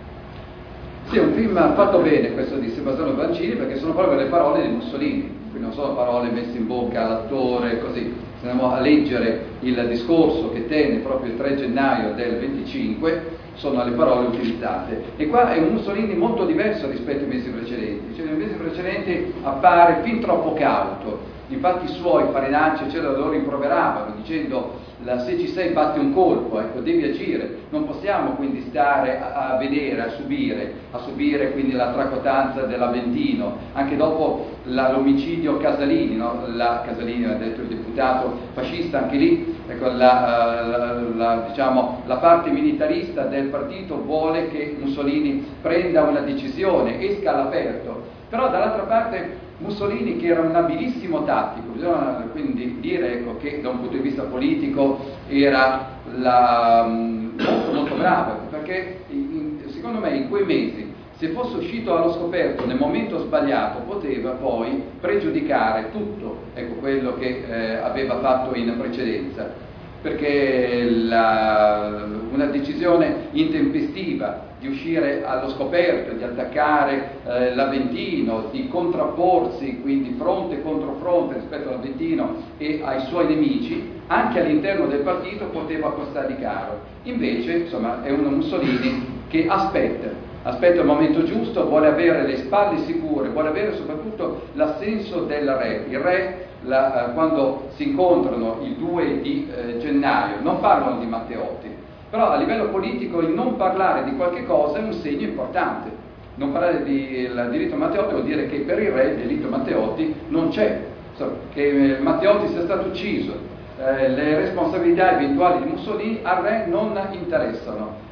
Sì, è un film fatto bene questo di Sebastiano Bancini, perché sono proprio le parole di Mussolini, quindi non sono parole messe in bocca all'attore, così. Se andiamo a leggere il discorso che tenne proprio il tre gennaio del venticinque, sono le parole utilizzate. E qua è un Mussolini molto diverso rispetto ai mesi precedenti, cioè nei mesi precedenti appare fin troppo cauto, infatti i suoi farinacci eccetera lo rimproveravano dicendo la, se ci sei batti un colpo, ecco, devi agire, non possiamo quindi stare a, a vedere, a subire, a subire quindi la tracotanza dell'Aventino, anche dopo la, l'omicidio Casalini, no? la, Casalini ha detto il deputato fascista, anche lì ecco, la, la, la, diciamo, la parte militarista del partito vuole che Mussolini prenda una decisione, esca all'aperto, però dall'altra parte Mussolini, che era un abilissimo tattico, bisogna quindi dire ecco, che da un punto di vista politico era la, molto molto bravo, perché in, secondo me in quei mesi, se fosse uscito allo scoperto nel momento sbagliato, poteva poi pregiudicare tutto ecco, quello che eh, aveva fatto in precedenza, perché la, una decisione intempestiva di uscire allo scoperto, di attaccare eh, l'Aventino, di contrapporsi quindi fronte contro fronte rispetto all'Aventino e ai suoi nemici, anche all'interno del partito poteva costargli caro. Invece, insomma, è un Mussolini che aspetta, aspetta il momento giusto, vuole avere le spalle sicure, vuole avere soprattutto l'assenso del re. Il re, la, eh, quando si incontrano il due di eh, gennaio, non parlano di Matteotti, però a livello politico il non parlare di qualche cosa è un segno importante. Non parlare di il diritto Matteotti vuol dire che per il re il diritto Matteotti non c'è, insomma, che Matteotti sia stato ucciso, eh, le responsabilità eventuali di Mussolini al re non interessano.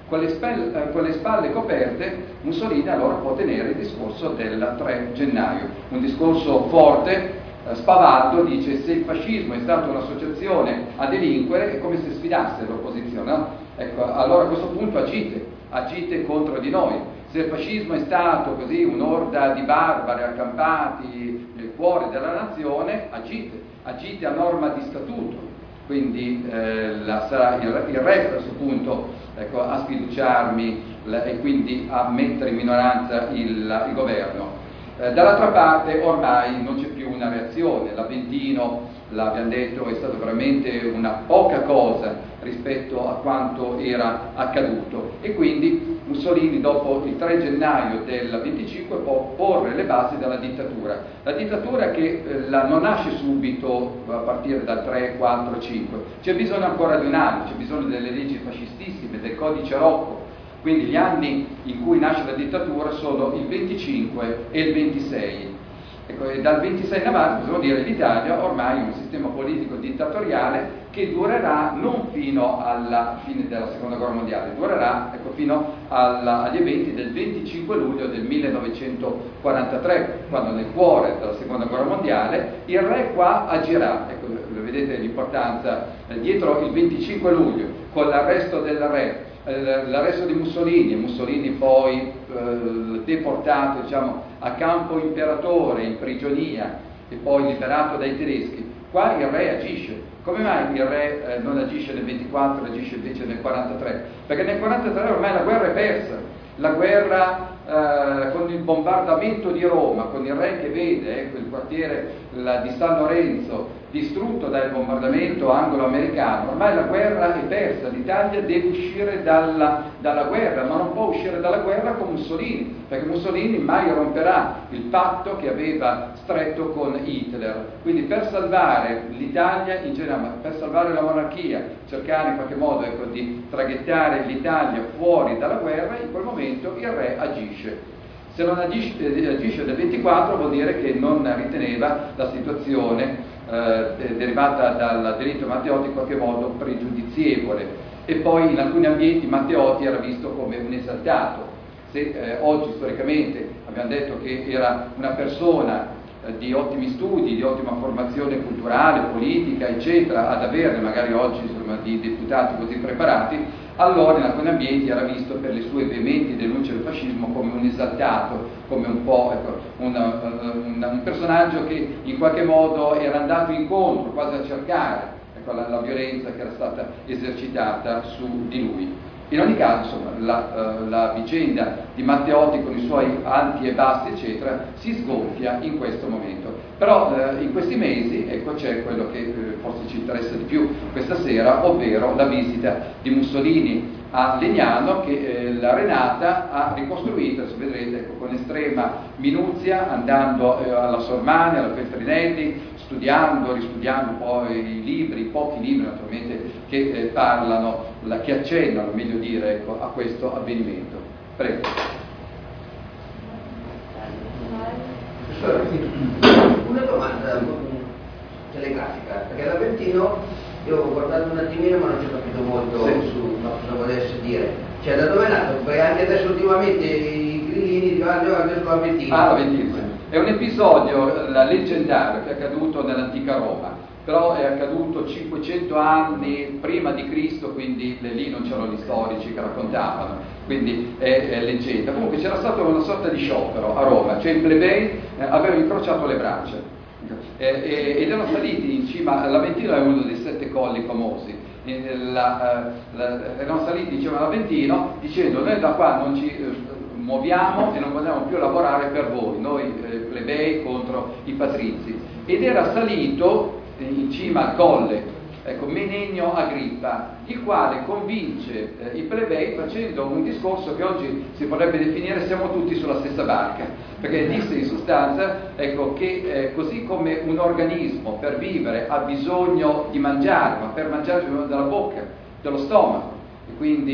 Con le, spelle, eh, con le spalle coperte, Mussolini allora può tenere il discorso del tre gennaio, un discorso forte, eh, spavaldo, dice: se il fascismo è stata un'associazione a delinquere è come se sfidasse l'opposizione, no? Ecco, allora a questo punto agite, agite contro di noi. Se il fascismo è stato così un'orda di barbari accampati nel cuore della nazione, agite, agite a norma di statuto. Quindi eh, la, sarà il, il re a questo punto, ecco, a sfiduciarmi la, e quindi a mettere in minoranza il, il governo. Eh, dall'altra parte ormai non c'è più una reazione, l'Aventino, l'abbiamo detto, è stato veramente una poca cosa rispetto a quanto era accaduto, e quindi Mussolini dopo il tre gennaio del venticinque può porre le basi della dittatura. La dittatura che eh, la, non nasce subito a partire dal tre, quattro, cinque, c'è bisogno ancora di un anno, c'è bisogno delle leggi fascistissime, del codice Rocco. Quindi gli anni in cui nasce la dittatura sono il venticinque e il ventisei. Ecco, e dal ventisei in avanti possiamo dire che l'Italia ormai è un sistema politico dittatoriale che durerà non fino alla fine della seconda guerra mondiale, durerà, ecco, fino alla, agli eventi del venticinque luglio del millenovecentoquarantatré, quando nel cuore della seconda guerra mondiale il re qua agirà. Ecco, vedete l'importanza, eh, dietro il venticinque luglio, con l'arresto del re, l'arresto di Mussolini, e Mussolini poi eh, deportato, diciamo, a campo imperatore, in prigionia, e poi liberato dai tedeschi. Qua il re agisce. Come mai il re eh, non agisce nel ventiquattro, agisce invece nel quarantatré? Perché nel quarantatré ormai la guerra è persa, la guerra eh, con il bombardamento di Roma, con il re che vede ecco, il quartiere la, di San Lorenzo distrutto dal bombardamento anglo-americano, ormai la guerra è persa, l'Italia deve uscire dalla, dalla guerra, ma non può uscire dalla guerra con Mussolini, perché Mussolini mai romperà il patto che aveva stretto con Hitler. Quindi per salvare l'Italia in generale, per salvare la monarchia, cercare in qualche modo ecco, di traghettare l'Italia fuori dalla guerra, in quel momento il re agisce. Se non agisce, agisce del ventiquattro vuol dire che non riteneva la situazione eh, derivata dal delitto Matteotti in qualche modo pregiudizievole, e poi in alcuni ambienti Matteotti era visto come un esaltato. Se eh, oggi storicamente abbiamo detto che era una persona eh, di ottimi studi, di ottima formazione culturale, politica, eccetera, ad averne magari oggi insomma, di deputati così preparati, allora in alcuni ambienti era visto per le sue veementi denunce del fascismo come un esaltato, come un po' ecco, una, una, un personaggio che in qualche modo era andato incontro, quasi a cercare ecco, la, la violenza che era stata esercitata su di lui. In ogni caso, insomma, la, uh, la vicenda di Matteotti con i suoi alti e bassi, eccetera, si sgonfia in questo momento. Però uh, in questi mesi, ecco, c'è quello che uh, forse ci interessa di più questa sera, ovvero la visita di Mussolini a Legnano, che eh, la Renata ha ricostruito, adesso vedrete, ecco, con estrema minuzia, andando eh, alla Sormani, alla Feltrinelli, studiando, ristudiando poi i libri, i pochi libri naturalmente che eh, parlano, la, che accennano, meglio dire, ecco, a questo avvenimento. Prego. Una domanda telegrafica, perché l'Aventino io ho guardato un attimino ma non ci ho capito molto sì. su no, cosa volesse dire. Cioè da dove è nato? Perché anche adesso ultimamente i grillini dicono adesso l'Aventino. Ah, l'Aventino, sì. È un episodio la leggendario che è accaduto nell'antica Roma, però è accaduto cinquecento anni prima di Cristo, quindi lì non c'erano gli storici che raccontavano, quindi è, è leggenda. Comunque c'era stato una sorta di sciopero a Roma, cioè i plebei eh, avevano incrociato le braccia eh, ed erano saliti in cima, l'Aventino è uno dei sette colli famosi, eh, la, la, erano saliti in cima all'Aventino dicendo noi da qua non ci eh, muoviamo e non vogliamo più lavorare per voi, noi eh, plebei contro i patrizi, ed era salito in cima al colle ecco, Menegno Agrippa, il quale convince eh, i plebei facendo un discorso che oggi si potrebbe definire siamo tutti sulla stessa barca, perché disse in sostanza ecco, che eh, così come un organismo per vivere ha bisogno di mangiare, ma per mangiare c'è bisogno della bocca, dello stomaco, e quindi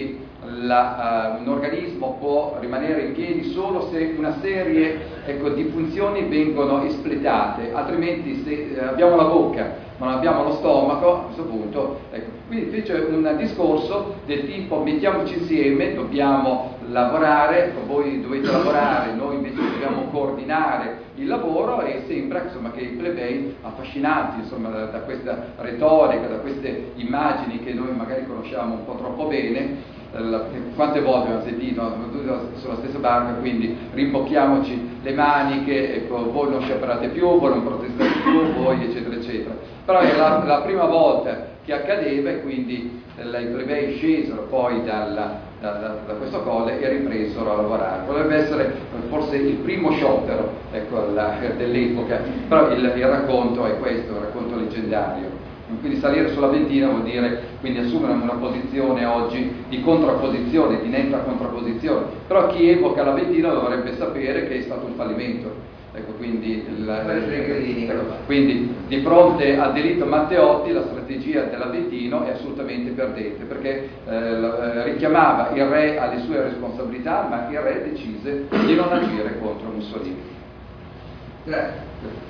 la, uh, un organismo può rimanere in piedi solo se una serie, ecco, di funzioni vengono espletate, altrimenti se uh, abbiamo la bocca ma non abbiamo lo stomaco, a questo punto, ecco, quindi fece un discorso del tipo: mettiamoci insieme, dobbiamo lavorare, ecco, voi dovete lavorare, noi invece dobbiamo coordinare il lavoro, e sembra, insomma, che i plebei, affascinati, insomma, da, da questa retorica, da queste immagini che noi magari conosciamo un po' troppo bene, la, quante volte abbiamo sentito sulla stessa barca, quindi rimbocchiamoci le maniche, ecco, voi non sciaparate più, voi non protestate più, voi eccetera eccetera. Però è la, la prima volta che accadeva, e quindi eh, i plebei scesero poi dalla, da, da, da questo colle e ripresero a lavorare. Potrebbe essere eh, forse il primo sciopero, ecco, la, dell'epoca, però il, il racconto è questo, un racconto leggendario. Quindi salire sull'Aventina vuol dire quindi assumere una posizione oggi di contrapposizione, di netta contrapposizione, però chi evoca l'Aventina dovrebbe sapere che è stato un fallimento. Ecco, quindi, il, ecco, quindi di fronte al delitto Matteotti la strategia dell'Aventino è assolutamente perdente, perché eh, richiamava il re alle sue responsabilità, ma il re decise di non agire contro Mussolini. Grazie.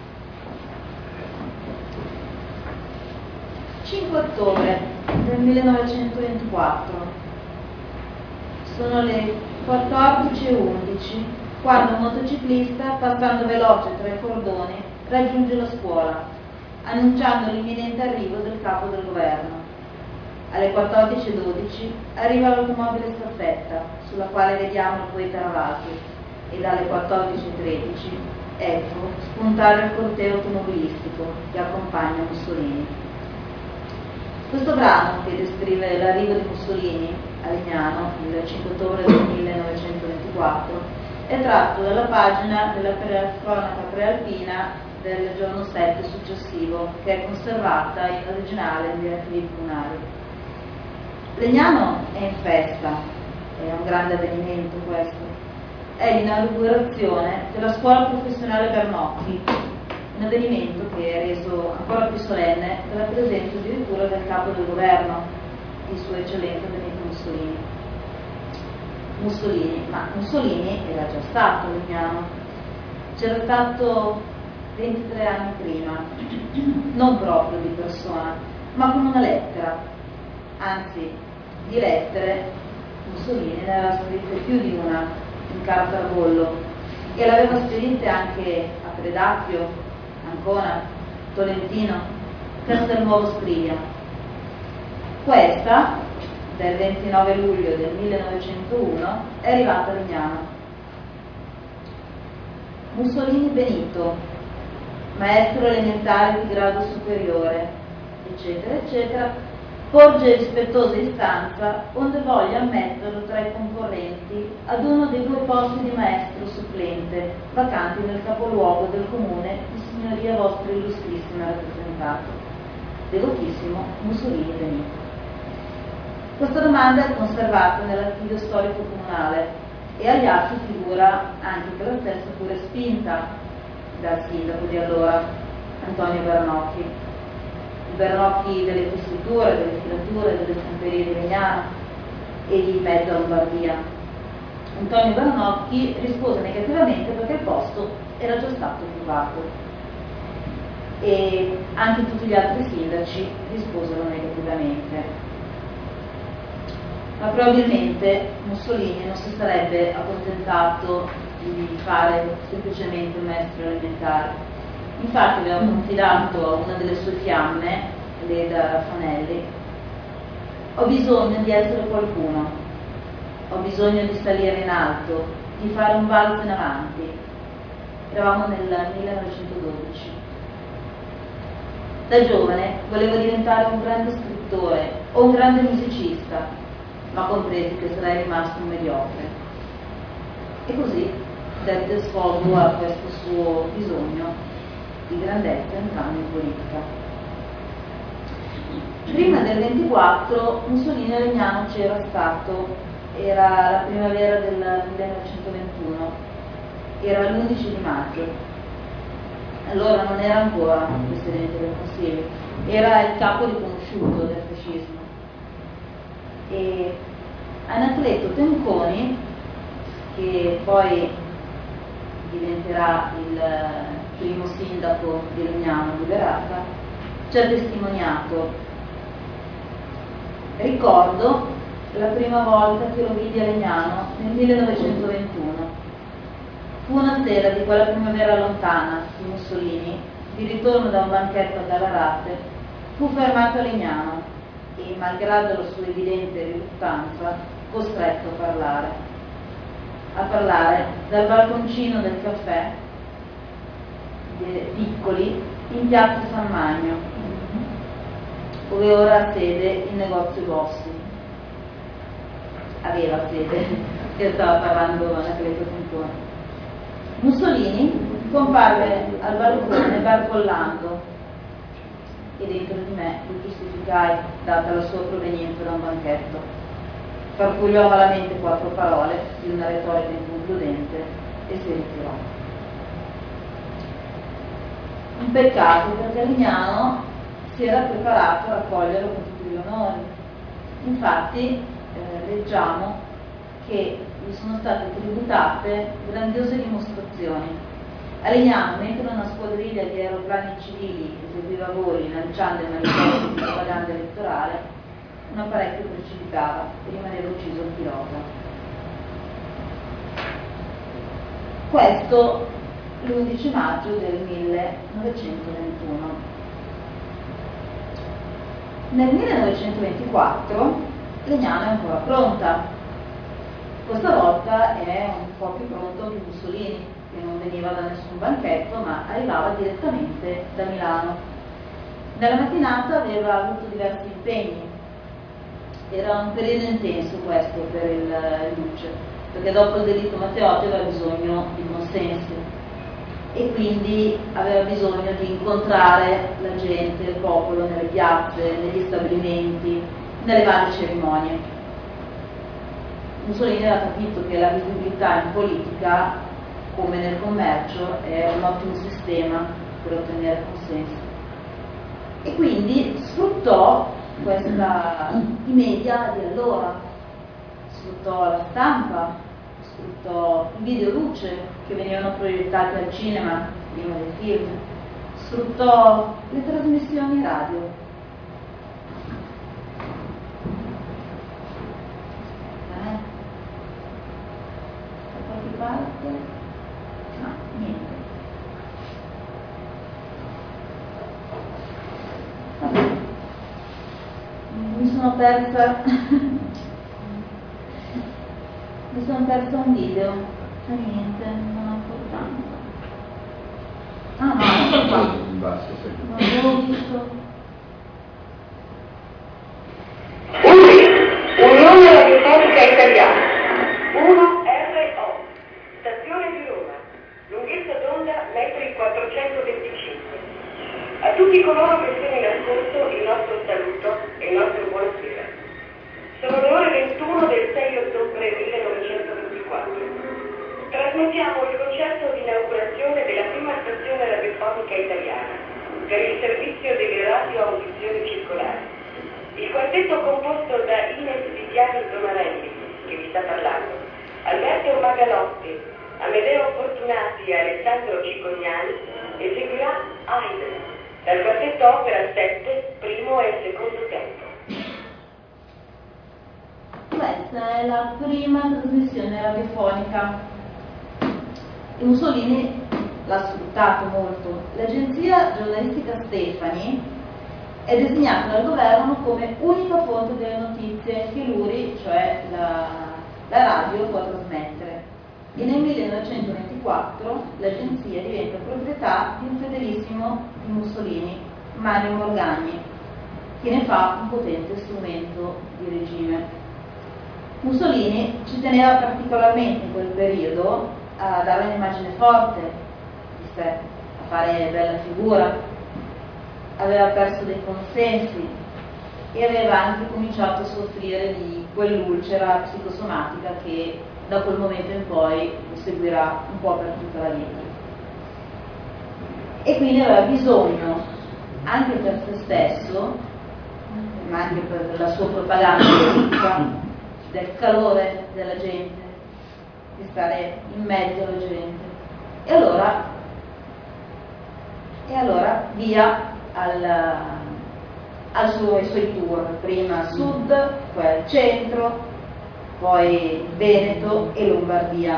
cinque ottobre del millenovecentoventiquattro, sono le quattordici e undici quando un motociclista, passando veloce tra i cordoni, raggiunge la scuola, annunciando l'imminente arrivo del capo del governo. Alle quattordici e dodici arriva l'automobile staffetta, sulla quale vediamo il poeta Ravasi, e dalle quattordici e tredici ecco spuntare il corteo automobilistico che accompagna Mussolini. Questo brano, che descrive l'arrivo di Mussolini a Legnano il cinque ottobre del millenovecentoventiquattro, è tratto dalla pagina della pre- cronaca prealpina del giorno sette successivo, che è conservata in originale negli archivi comunali. Legnano è in festa, è un grande avvenimento questo. È l'inaugurazione della scuola professionale Bernocchi, un avvenimento che è reso ancora più solenne dalla presenza addirittura del capo del governo, di Sua Eccellenza Benito Mussolini. Mussolini, ma Mussolini era già stato a Legnano, c'era stato ventitré anni prima, non proprio di persona, ma con una lettera, anzi di lettere Mussolini ne aveva scritte più di una in carta a bollo, e l'aveva spedite anche a Predacchio, Ancona, Tolentino, Castelnuovo Scrivia. Questa, del ventinove luglio del millenovecentouno, è arrivata a Legnano. Mussolini Benito, maestro elementare di grado superiore, eccetera, eccetera, porge rispettosa istanza onde voglia ammetterlo tra i concorrenti ad uno dei due posti di maestro supplente vacanti nel capoluogo del comune di signoria vostra illustrissima rappresentato. Devotissimo Mussolini Benito. Questa domanda è conservata nell'archivio storico comunale e agli atti figura anche che la stessa fu respinta dal sindaco di allora, Antonio Bernocchi. Il Bernocchi delle tessiture, delle filature, delle stamperie di Legnano e di mezza Lombardia. Antonio Bernocchi rispose negativamente perché il posto era già stato occupato, e anche tutti gli altri sindaci risposero negativamente. Ma probabilmente Mussolini non si sarebbe accontentato di fare semplicemente un maestro elementare. Infatti aveva confidato a una delle sue fiamme, Leda Raffanelli: ho bisogno di essere qualcuno, ho bisogno di salire in alto, di fare un balzo in avanti. Eravamo nel millenovecentododici. Da giovane volevo diventare un grande scrittore o un grande musicista, ma compresi che sarei rimasto un mediocre. E così dette sfogo a questo suo bisogno di grandezza entrando in politica. Prima del ventiquattro Mussolini a Legnano c'era stato, era la primavera del millenovecentoventuno, era l'undici di maggio. Allora non era ancora Presidente del Consiglio, era il capo riconosciuto del fascismo. E Anacleto Tenconi, che poi diventerà il primo sindaco di Legnano Liberata, ci ha testimoniato: ricordo la prima volta che lo vidi a Legnano nel millenovecentoventuno. Fu una sera di quella primavera lontana di Mussolini, di ritorno da un banchetto a Gallarate. Fu fermato a Legnano e, malgrado la sua evidente riluttanza, costretto a parlare. A parlare dal balconcino del caffè de Piccoli in piazza San Magno, dove ora ha sede il negozio Bossi. Aveva sede, che stava parlando Anacleto Tenconi. Mussolini comparve al balcone barcollando e dentro di me lo giustificai, data la sua provenienza da un banchetto. Farfugliò malamente quattro parole di una retorica inconcludente e si ritirò. Un peccato, perché Legnano si era preparato a raccoglierlo con tutti gli onori. Infatti eh, leggiamo che gli sono state tributate grandiose dimostrazioni. A Legnano, mentre una squadriglia di aeroplani civili eseguiva voli lanciando i manifesti di propaganda elettorale, un apparecchio precipitava e rimaneva ucciso il pilota. Questo l'undici maggio del millenovecentoventuno. Nel millenovecentoventiquattro Legnano è ancora pronta. Questa volta è un po' più pronto di Mussolini, che non veniva da nessun banchetto ma arrivava direttamente da Milano. Nella mattinata aveva avuto diversi impegni. Era un periodo intenso questo per il Duce, perché dopo il delitto Matteotti aveva bisogno di consensi e quindi aveva bisogno di incontrare la gente, il popolo, nelle piazze, negli stabilimenti, nelle varie cerimonie. Mussolini aveva capito che la visibilità in politica, come nel commercio, è un ottimo sistema per ottenere consensi. E quindi sfruttò questa, i media di allora, sfruttò la stampa, sfruttò i videoluce che venivano proiettati al cinema prima dei film, sfruttò le trasmissioni radio. Parte? No, niente. Vabbè. Mi sono persa mi sono persa un video. Fa niente, non ha importanza. Ah no, ecco qua. Non l'avevo visto. Unione Radiofonica Italiana uno R O, stazione di Roma, lunghezza d'onda metri quattrocentoventicinque. A tutti coloro che sono in ascolto il nostro saluto e il nostro buonasera. Sono le ore ventuno del sei ottobre millenovecentoventiquattro. Trasmettiamo il concerto di inaugurazione della prima stazione radiofonica italiana per il servizio delle radio audizioni circolari. Il quartetto composto da Ines Viviani Domanelli, che vi sta parlando, Alberto Magalotti, Amedeo Fortunati e Alessandro Cicognani, eseguirà Haydn dal quartetto opera sette, primo e secondo tempo. Questa è la prima trasmissione radiofonica e Mussolini l'ha sfruttato molto. L'agenzia giornalistica Stefani è designata dal governo come unica fonte delle notizie che l'U R I, cioè la, la radio, può trasmettere. E nel millenovecentoventiquattro l'agenzia diventa proprietà di un fedelissimo di Mussolini, Mario Morgagni, che ne fa un potente strumento di regime. Mussolini ci teneva particolarmente in quel periodo a dare un'immagine forte di sé, a fare bella figura. Aveva perso dei consensi e aveva anche cominciato a soffrire di quell'ulcera psicosomatica che da quel momento in poi lo seguirà un po' per tutta la vita. E quindi aveva bisogno, anche per se stesso, ma anche per la sua propaganda politica, del calore della gente, di stare in mezzo alla gente. E allora, e allora via al, al suo, ai suoi tour, prima al sud, poi al centro, poi Veneto e Lombardia.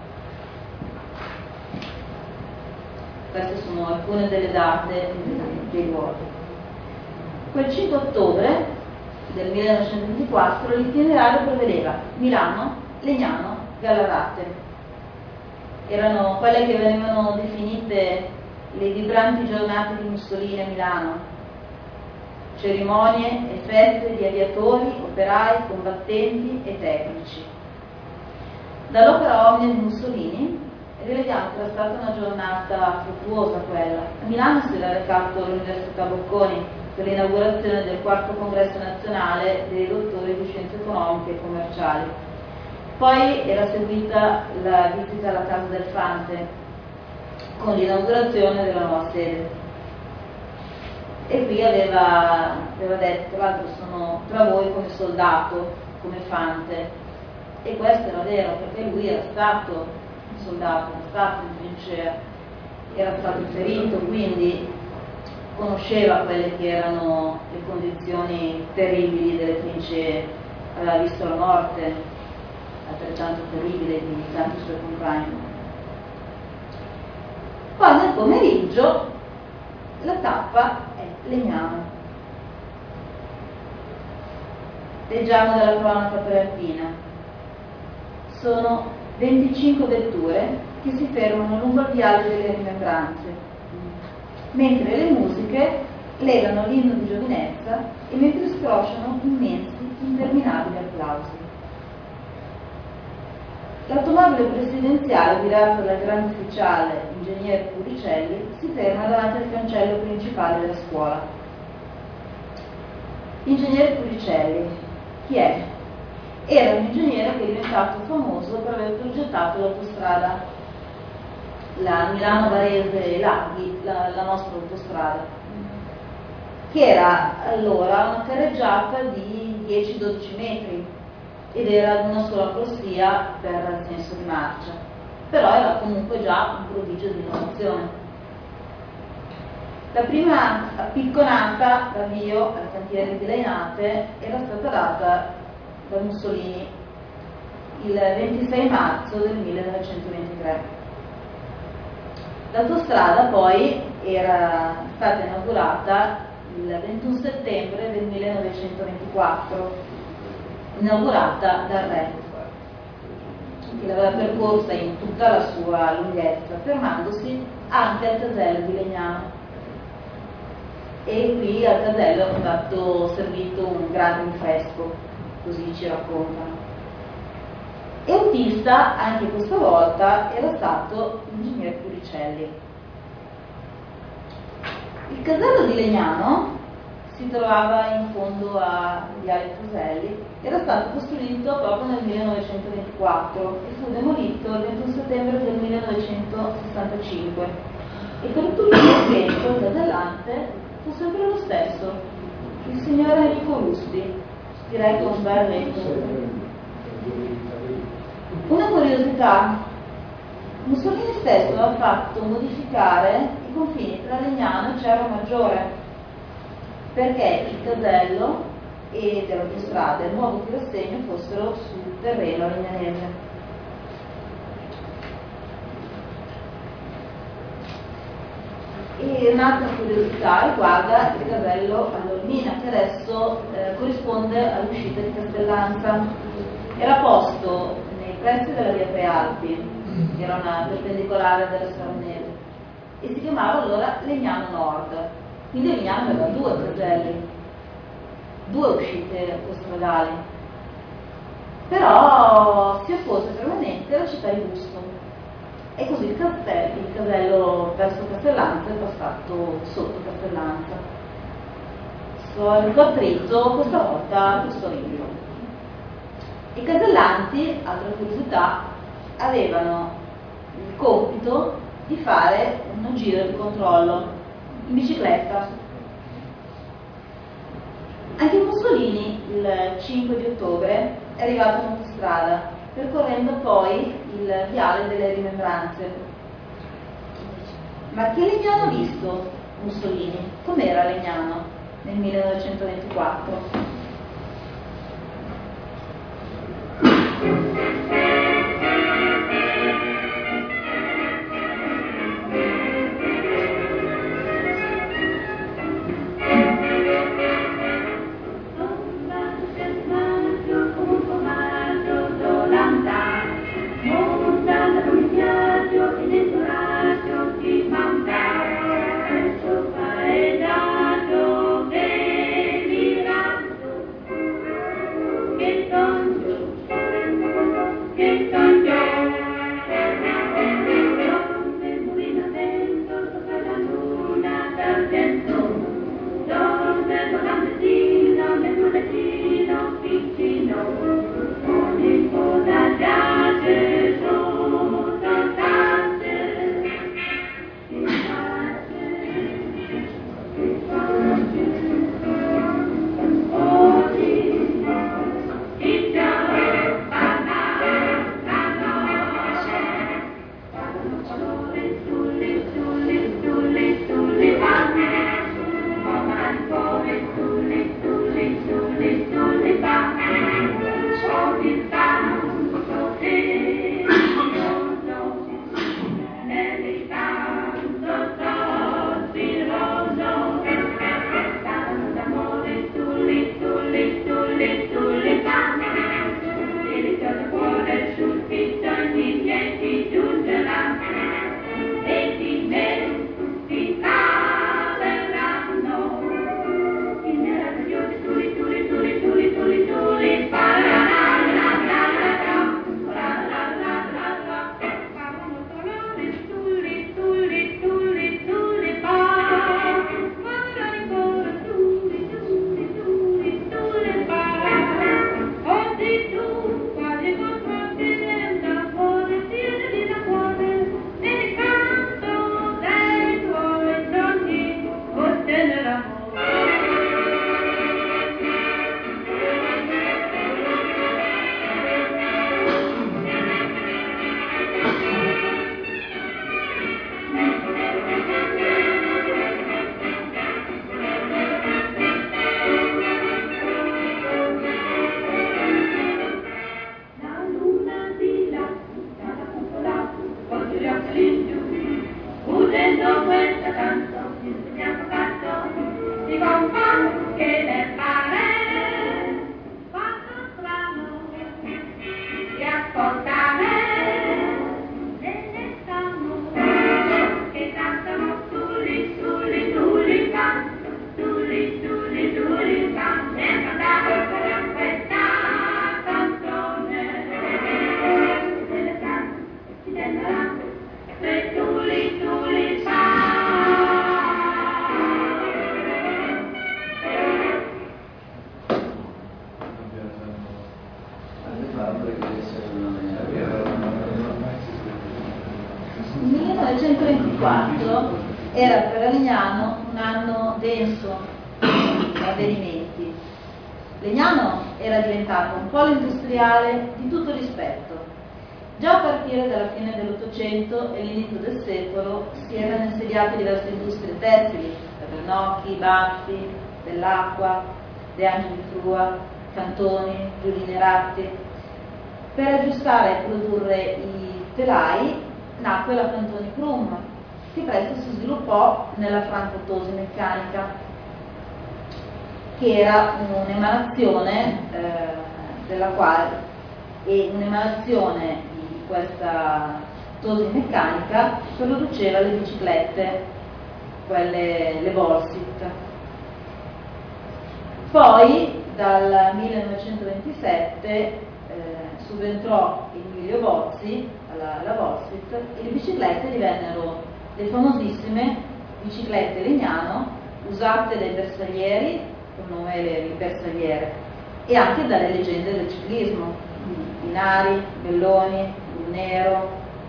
Queste sono alcune delle date dei luoghi. Quel cinque ottobre del millenovecentoventiquattro l'itinerario prevedeva Milano, Legnano, Gallarate. Erano quelle che venivano definite le vibranti giornate di Mussolini a Milano, cerimonie e feste di aviatori, operai, combattenti e tecnici. Dall'opera Omnia di Mussolini rileviamo che era stata una giornata fruttuosa quella. A Milano si era recato all'Università Bocconi per l'inaugurazione del quarto congresso nazionale dei dottori di scienze economiche e commerciali. Poi era seguita la visita alla Casa del Fante con l'inaugurazione della nuova sede. E qui aveva, aveva detto, tra l'altro sono tra voi come soldato, come Fante. E questo era vero, perché lui era stato un soldato, era stato in trincea, era stato ferito, quindi conosceva quelle che erano le condizioni terribili delle trincee, aveva visto la morte altrettanto terribile di tanti suoi compagni. Poi nel pomeriggio la tappa è Legnano. Leggiamo dalla cronaca prealpina. Sono venticinque vetture che si fermano lungo il viale delle rimembranze, mentre le musiche legano l'inno di giovinezza e mentre scrosciano immensi, interminabili applausi. L'automobile presidenziale guidata dal grande ufficiale ingegnere Puricelli si ferma davanti al cancello principale della scuola. L'ingegnere Puricelli, chi è? Era un ingegnere che è diventato famoso per aver progettato l'autostrada, la Milano-Varese-Laghi, la, la nostra autostrada, che era allora una carreggiata di dieci dodici metri ed era ad una sola corsia per senso di marcia, però era comunque già un prodigio di innovazione. La prima picconata d'avvio al cantiere di Lainate era stata data da Mussolini il ventisei marzo del millenovecentoventitré. L'autostrada poi era stata inaugurata il ventuno settembre del millenovecentoventiquattro, inaugurata dal re, che l'aveva percorsa in tutta la sua lunghezza, fermandosi anche al casello di Legnano. E qui al casello è stato servito un grande rinfresco, così ci raccontano. E autista anche questa volta era stato l'ingegnere Puricelli. Il casello di Legnano si trovava in fondo a Viale Caselli, era stato costruito proprio nel millenovecentoventiquattro e fu demolito il ventuno settembre del millenovecentosessantacinque. E per tutto il tempo il casellante fu sempre lo stesso, il signor Enrico Ruspi, direi con un bel record. Una curiosità: Mussolini stesso aveva fatto modificare i confini tra Legnano e Cerro Maggiore, perché il casello e dell'autostrada e il nuovo tirosegno fossero sul terreno legnanese. E un'altra curiosità riguarda il casello all'Olmina, che adesso eh, corrisponde all'uscita di Castellanza. Era posto nei pressi della via Prealpi, che era una perpendicolare della Saronese, e si chiamava allora Legnano Nord. Quindi Legnano aveva due caselli, due uscite autostradali, però si oppose fermamente alla città di Busto e così il, castello, il casello verso Castellanza è passato sotto Castellanza. Solito attrezzo, questa volta questo libro. I casellanti, altra curiosità, avevano il compito di fare un giro di controllo in bicicletta. Anche Mussolini il cinque di ottobre è arrivato in autostrada, percorrendo poi il viale delle Rimembranze. Ma che Legnano ha visto Mussolini? Com'era Legnano nel millenovecentoventiquattro? millenovecentoventiquattro era per Legnano un anno denso di avvenimenti. Legnano era diventato un polo industriale di tutto rispetto. Già a partire dalla fine dell'Ottocento e l'inizio del secolo si erano insediate diverse industrie tessili, Bernocchi, Baffi, Dell'Acqua, De Angeli Frua, Cantoni, Giuline Ratti. Per aggiustare e produrre i telai nacque la Cantoni Krum, che presto si sviluppò nella Franco-Tosi Meccanica, che era un'emanazione eh, della quale e un'emanazione di questa Tosi Meccanica produceva le biciclette, quelle le Volsit. Poi dal millenovecentoventisette eh, subentrò Emilio Bozzi alla, alla Volsit e le biciclette divennero le famosissime biciclette Legnano, usate dai bersaglieri, con nome le bersagliere, e anche dalle leggende del ciclismo, Binari, Belloni, Nero,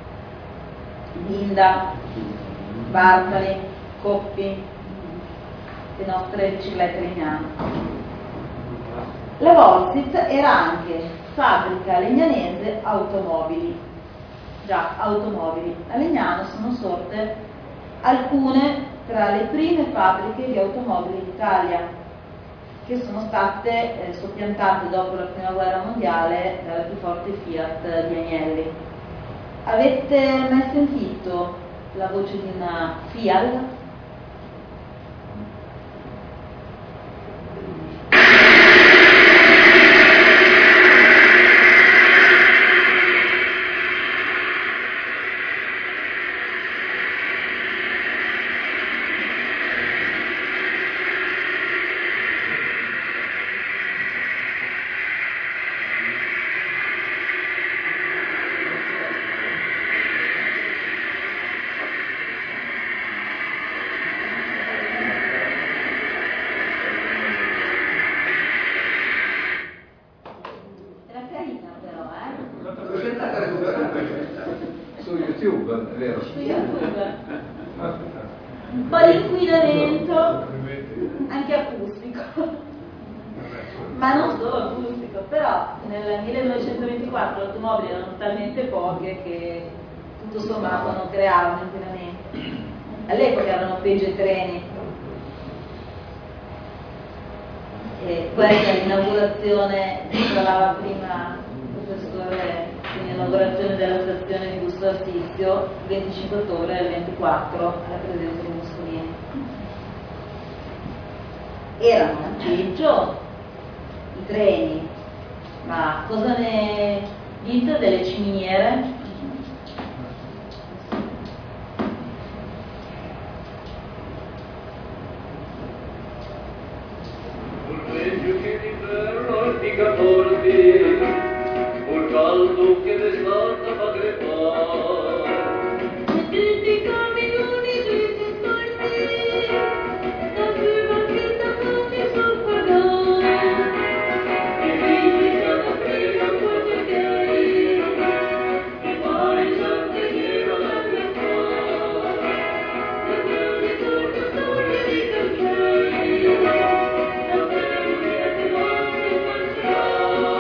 Linda, Bartali, Coppi, le nostre biciclette Legnano. La Volsit era anche fabbrica legnanese automobili. Già, automobili. A Legnano sono sorte alcune tra le prime fabbriche di automobili d'Italia, che sono state eh, soppiantate dopo la prima guerra mondiale dalla più forte Fiat di Agnelli. Avete mai sentito la voce di una Fiat? Su YouTube, è vero? Su YouTube. Un po' di inquinamento, anche acustico, ma non solo acustico, però nel millenovecentoventiquattro le automobili erano talmente poche che tutto sommato non creavano inquinamento. All'epoca erano peggio i treni. E questa è l'inaugurazione, si parlava prima il professore, l'inaugurazione della stazione di Busto Arsizio il venticinque ottobre del ventiquattro alla presenza di Mussolini. Erano peggio i treni, ma cosa ne dite delle ciminiere? Col caldo che d'estate fa crepare e tutti camminoni tutti sparsi da prima che da tutti soffocare e vedi che la prega quando chiari e pare sempre nero da crepare e quelli torno storie di caffè da bere che vanno passare.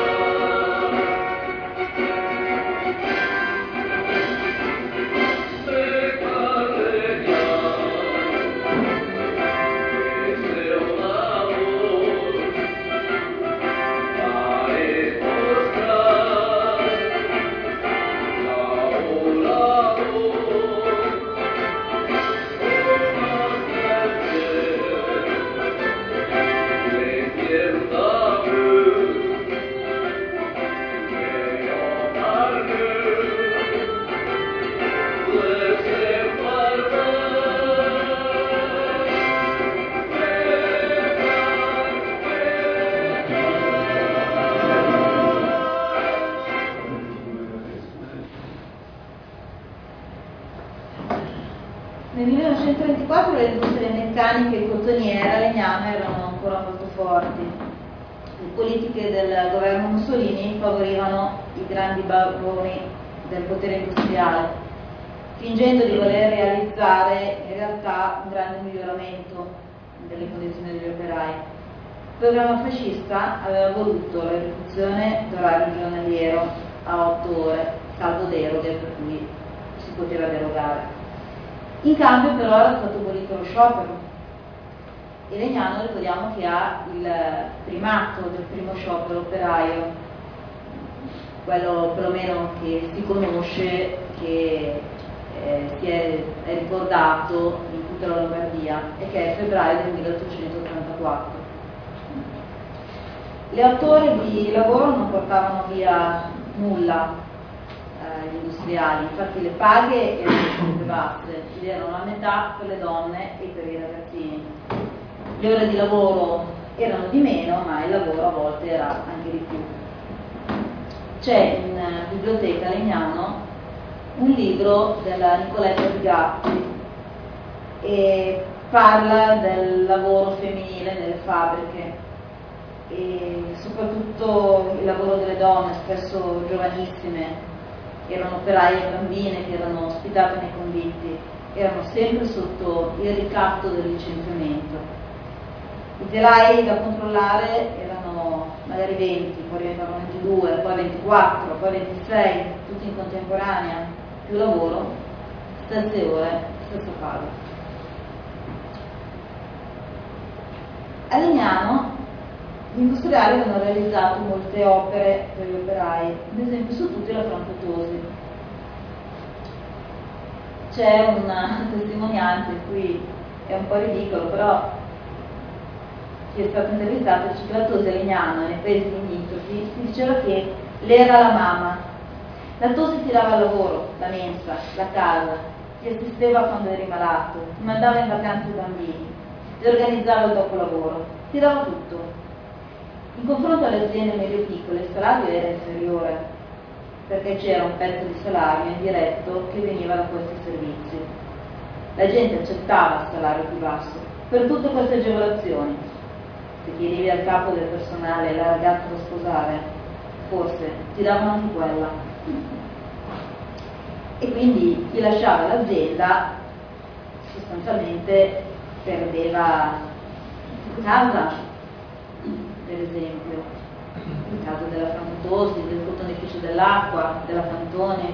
Nel millenovecentoventiquattro le industrie meccaniche e cottoniere a Legnano erano ancora molto forti. Le politiche del governo Mussolini favorivano i grandi baroni del potere industriale, fingendo di voler realizzare in realtà un grande miglioramento delle condizioni degli operai. Il programma fascista aveva voluto la riduzione d'orario giornaliero a otto ore, salvo deroghe per cui si poteva derogare. In cambio però era stato abolito lo sciopero e Legnano ricordiamo che ha il primato del primo sciopero operaio, quello perlomeno che si conosce, che eh, si è, è ricordato in tutta la Lombardia e che è febbraio del milleottocentottantaquattro. Le otto ore di lavoro non portavano via nulla gli industriali, infatti le paghe erano sempre basse, ed erano la metà per le donne e per i ragazzini. Le ore di lavoro erano di meno, ma il lavoro a volte era anche di più. C'è in biblioteca a Legnano un libro della Nicoletta Rigatti e parla del lavoro femminile nelle fabbriche e soprattutto il lavoro delle donne, spesso giovanissime. Erano operaie e bambine che erano ospitate nei convitti, erano sempre sotto il ricatto del licenziamento. I telai da controllare erano diventano magari venti, poi diventano ventidue, poi ventiquattro, poi ventisei, tutti in contemporanea, più lavoro, stesse ore, stessa paga. A Legnano gli industriali hanno realizzato molte opere per gli operai, ad esempio su tutti la Francotosi. C'è una testimonianza in cui è un po' ridicolo, però chi è stato intervistato dice che la Tosi a Legnano, nei paesi limitrofi, si diceva che le era la mamma. La Tosi ti dava il lavoro, la mensa, la casa, ti assisteva quando eri malato, ti mandava in vacanza i bambini, ti organizzava il dopolavoro, ti dava tutto. In confronto alle aziende medio-piccole il salario era inferiore, perché c'era un pezzo di salario indiretto che veniva da questi servizi. La gente accettava il salario più basso per tutte queste agevolazioni. Se chiedevi al capo del personale la ragazza da sposare, forse ti davano anche quella. E quindi chi lasciava l'azienda sostanzialmente perdeva casa, per esempio, il caso della Francotosi, del cotonificio dell'acqua, della Fantoni.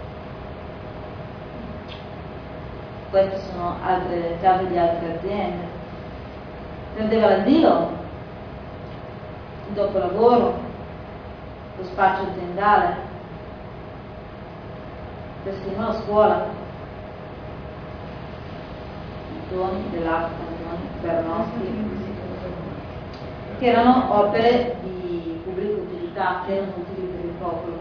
Queste sono altre case di altre aziende. Perdeva l'asilo, il dopolavoro, lo spaccio aziendale, persino la scuola. Fantoni, dell'acqua, Fantoni, Bernocchi, che erano opere di pubblica utilità, che erano utili per il popolo.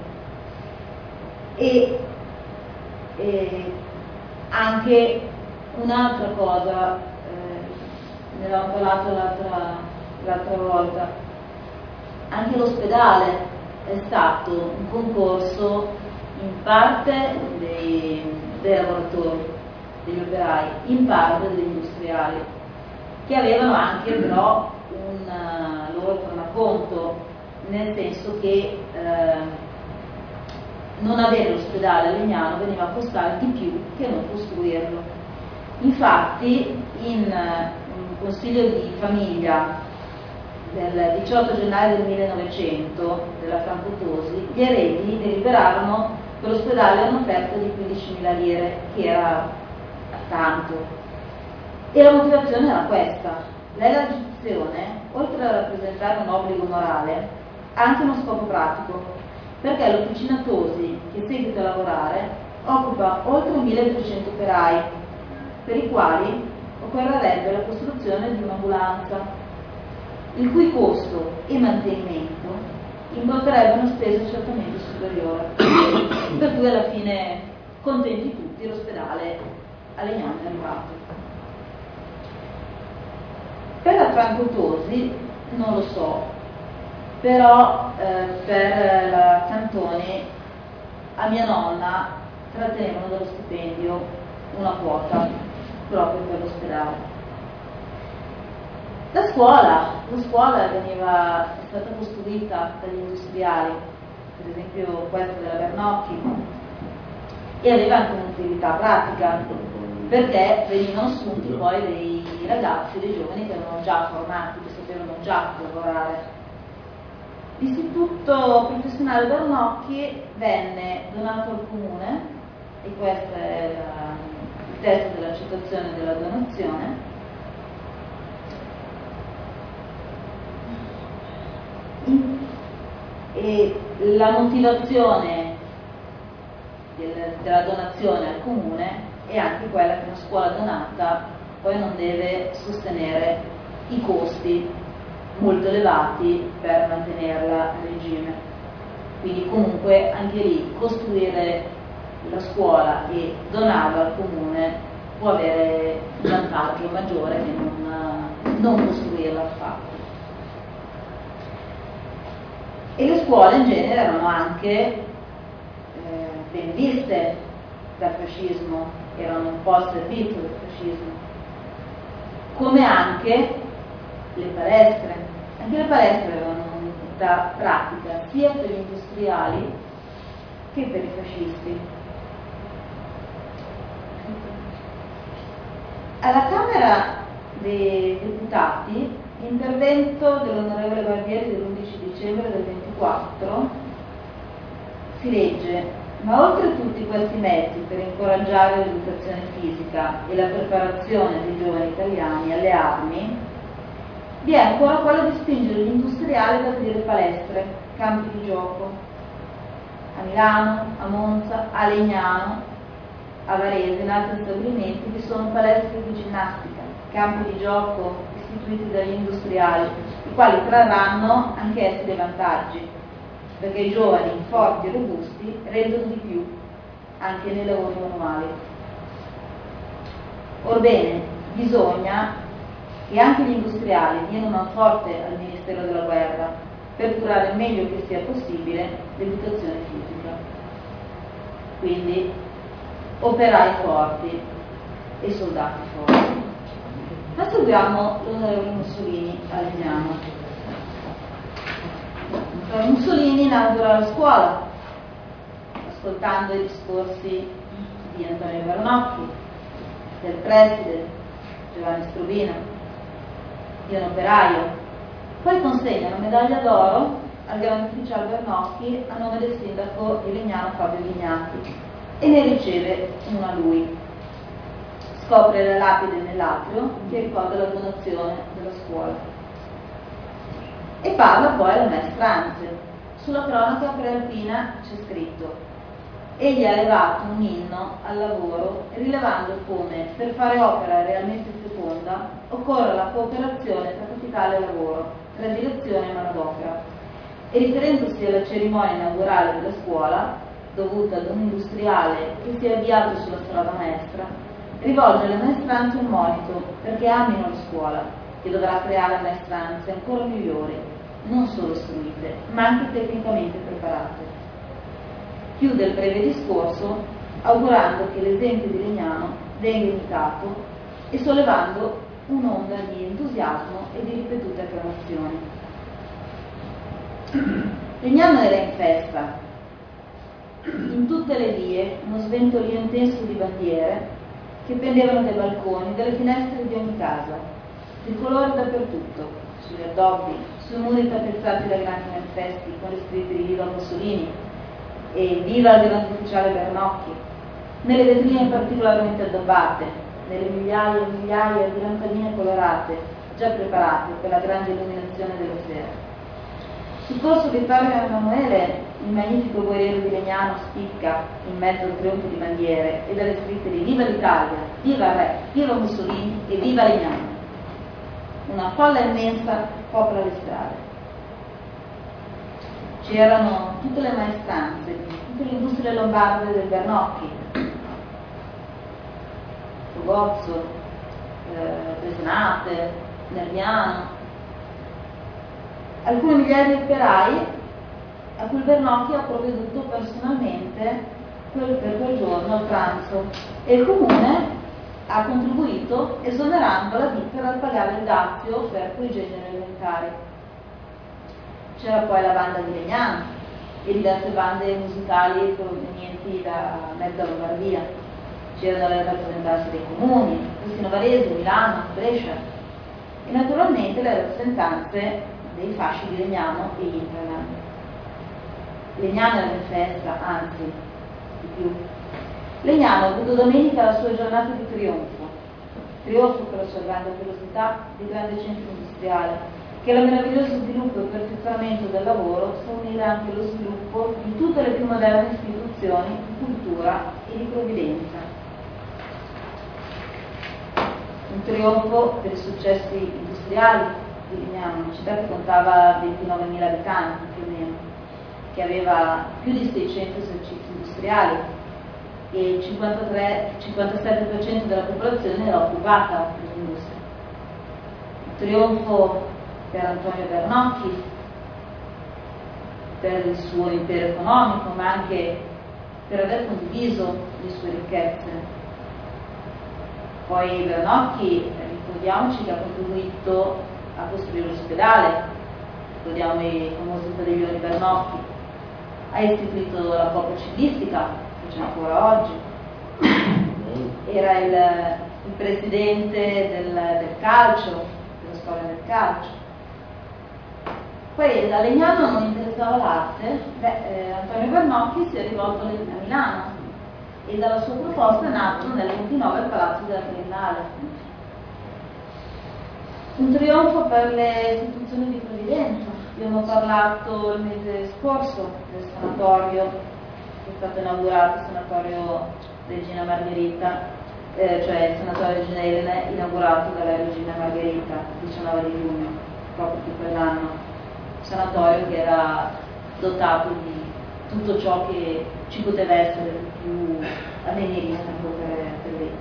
E, e anche un'altra cosa, eh, ne avevamo parlato l'altra, l'altra volta, anche l'ospedale è stato un concorso in parte dei, dei lavoratori, degli operai, in parte degli industriali, che avevano anche però un uh, loro tornaconto, nel senso che eh, non avere l'ospedale a Legnano veniva a costare di più che non costruirlo. Infatti in uh, un consiglio di famiglia del diciotto gennaio del millenovecento della Francotosi, gli eredi deliberarono che l'ospedale era un'offerta di quindicimila lire, che era tanto, e la motivazione era questa: l'elargizione, oltre a rappresentare un obbligo morale, ha anche uno scopo pratico, perché l'officina Tosi, che seguita a lavorare, occupa oltre milletrecento operai, per i quali occorrerebbe la costruzione di un'ambulanza, il cui costo e mantenimento importerebbe una spesa certamente superiore. Per cui alla fine, contenti tutti, l'ospedale a Legnano è arrivato. Per la Francotosi non lo so, però eh, per la Fantoni a mia nonna trattenevano dallo stipendio una quota proprio per l'ospedale. La scuola, la scuola veniva, è stata costruita dagli industriali, per esempio questa della Bernocchi, e aveva anche un'utilità pratica, perché venivano assunti poi dei ragazzi, dei giovani che erano già formati, che sapevano già lavorare. L'istituto professionale Bernocchi venne donato al comune, e questo è la, il testo della citazione della donazione. E la motivazione del, della donazione al comune è anche quella che una scuola donata poi non deve sostenere i costi molto elevati per mantenerla a regime. Quindi comunque anche lì costruire la scuola e donarla al comune può avere un vantaggio maggiore che non, non costruirla affatto. E le scuole in genere erano anche eh, ben viste dal fascismo, erano un po' al servizio del fascismo, come anche le palestre. Anche le palestre avevano un'utilità pratica sia per gli industriali che per i fascisti. Alla Camera dei Deputati L'intervento dell'onorevole Barbieri dell'undici dicembre del ventiquattro si legge: ma oltre tutti questi mezzi per incoraggiare l'educazione fisica e la preparazione dei giovani italiani alle armi, vi è ancora quello di spingere gli industriali ad aprire palestre, campi di gioco a Milano, a Monza, a Legnano, a Varese, in altri stabilimenti vi sono palestre di ginnastica, campi di gioco istituiti dagli industriali, i quali trarranno anche essi dei vantaggi, perché i giovani forti e robusti rendono di più anche nei lavori manuali. Orbene, bisogna che anche gli industriali diano una forte al Ministero della Guerra per curare il meglio che sia possibile l'educazione fisica. Quindi operai forti e soldati forti. Ma seguiamo l'onorevole Mussolini a Legnano. Mussolini inaugura la scuola, ascoltando i discorsi di Antonio Bernocchi, del preside Giovanni Strubino, di un operaio. Poi consegna la medaglia d'oro al grande ufficiale Bernocchi a nome del sindaco di Legnano Fabio Vignati e ne riceve una lui. Scopre la lapide nell'atrio che ricorda la donazione della scuola. E parla poi alla maestranze. Sulla cronaca prealpina c'è scritto: egli ha elevato un inno al lavoro, rilevando come per fare opera realmente feconda occorre la cooperazione tra capitale e lavoro, tra direzione e manodopera. E riferendosi alla cerimonia inaugurale della scuola, dovuta ad un industriale che si è avviato sulla strada maestra, rivolge alle maestranze un monito perché amino la scuola, che dovrà creare maestranze ancora migliori, non solo istruite, ma anche tecnicamente preparate. Chiude il breve discorso augurando che l'esempio di Legnano venga imitato e sollevando un'onda di entusiasmo e di ripetute acclamazioni. Legnano era in festa. In tutte le vie uno sventolio intenso di bandiere che pendevano dai balconi, dalle finestre di ogni casa, tricolore dappertutto, sugli addobbi, sui muri tappezzati da grandi manifesti con le scritte di Viva Mussolini e Viva il grande ufficiale Bernocchi, nelle vetrine particolarmente addobbate, nelle migliaia e migliaia di lampadine colorate, già preparate per la grande illuminazione della sera. Sul corso Vittorio Emanuele, il magnifico guerriero di Legnano spicca in mezzo al trionfo di bandiere e dalle scritte di Viva l'Italia, Viva il Re, Viva Mussolini e Viva Legnano. Una folla immensa copre le strade. C'erano tutte le maestranze, tutte le industrie lombarde del Bernocchi, Fugozzo, eh, Besnate, Nerviano, alcune migliaia di operai a cui Bernocchi ha provveduto personalmente quel, per quel giorno al pranzo, e il comune ha contribuito esonerando la ditta dal pagare il dazio per quei generi alimentari. C'era poi la banda di Legnano e diverse bande musicali provenienti da mezza Lombardia. C'erano le rappresentanze dei comuni, persino Varese, Milano, Brescia, e naturalmente le rappresentanze dei fasci di Legnano e Interland. Legnano era in festa, anzi, di più. Legnano ha avuto domenica la sua giornata di trionfo, trionfo per la sua grande velocità di grande centro industriale, che alla meraviglioso sviluppo e perfezionamento del lavoro sa unire anche lo sviluppo di tutte le più moderne istituzioni di cultura e di provvidenza. Un trionfo per i successi industriali di Legnano, una città che contava ventinovemila abitanti più o meno, che aveva più di seicento esercizi industriali e il cinquantatré cinquantasette per cento della popolazione era occupata dall'industria. Un trionfo per Antonio Bernocchi, per il suo impero economico, ma anche per aver condiviso le sue ricchezze. Poi Bernocchi, ricordiamoci che ha contribuito a costruire l'ospedale, ricordiamo i famosi padiglioni Bernocchi, ha istituito la Coppa Ciclistica, che c'è ancora oggi, era il, il presidente del, del calcio, dello storia del calcio. Poi da Legnano non interessava l'arte, beh, eh, Antonio Bernocchi si è rivolto a Milano e dalla sua proposta è nato nel ventinove al Palazzo della Triennale. Un trionfo per le istituzioni di previdenza. Abbiamo parlato il mese scorso del sanatorio che è stato inaugurato, il sanatorio Regina Margherita, eh, cioè il sanatorio Regina Elena inaugurato dalla Regina Margherita il diciannove di giugno, proprio di quell'anno. Un sanatorio che era dotato di tutto ciò che ci poteva essere di più avveniristico per, per l'epoca.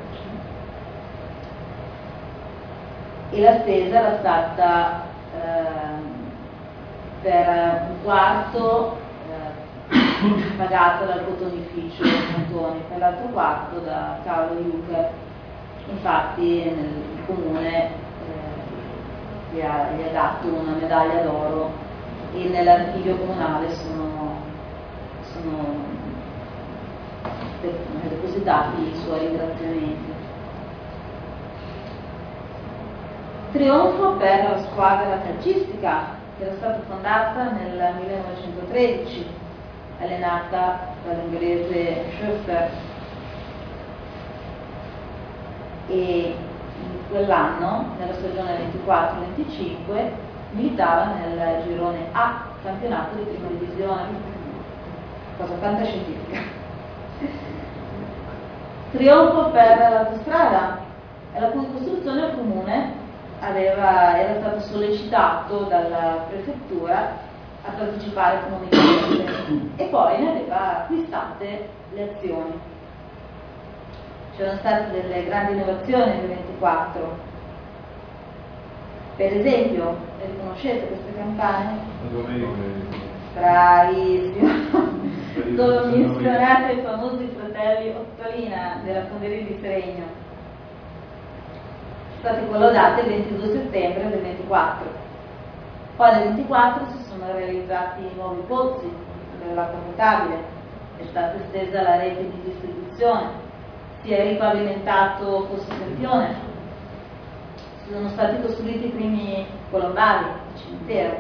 E la spesa era stata eh, per un quarto eh, pagata dal cotonificio Montoni, per l'altro quarto da Carlo Jucker. Infatti nel comune eh, gli, ha, gli ha dato una medaglia d'oro e nell'archivio comunale sono, sono depositati i suoi ringraziamenti. Trionfo per la squadra calcistica che era stata fondata nel millenovecentotredici, allenata dall'inglese Schöffer, e in quell'anno, nella stagione ventiquattro venticinque, militava nel girone A, campionato di prima divisione, cosa fantascientifica. Trionfo per l'autostrada, la cui costruzione al comune Aveva, era stato sollecitato dalla prefettura a partecipare economicamente e poi ne aveva acquistate le azioni. C'erano state delle grandi innovazioni nel ventiquattro. Per esempio, le conoscete queste campane? Bravissimo! Sono missionate ai famosi fratelli Ottolina della Fonderia di Seregno, state collaudate il ventidue settembre del ventiquattro. Poi nel ventiquattro si sono realizzati nuovi pozzi dell'acqua potabile, è stata estesa la rete di distribuzione, si è ripavimentato Corso Sempione, si sono stati costruiti i primi colombari, il cimitero,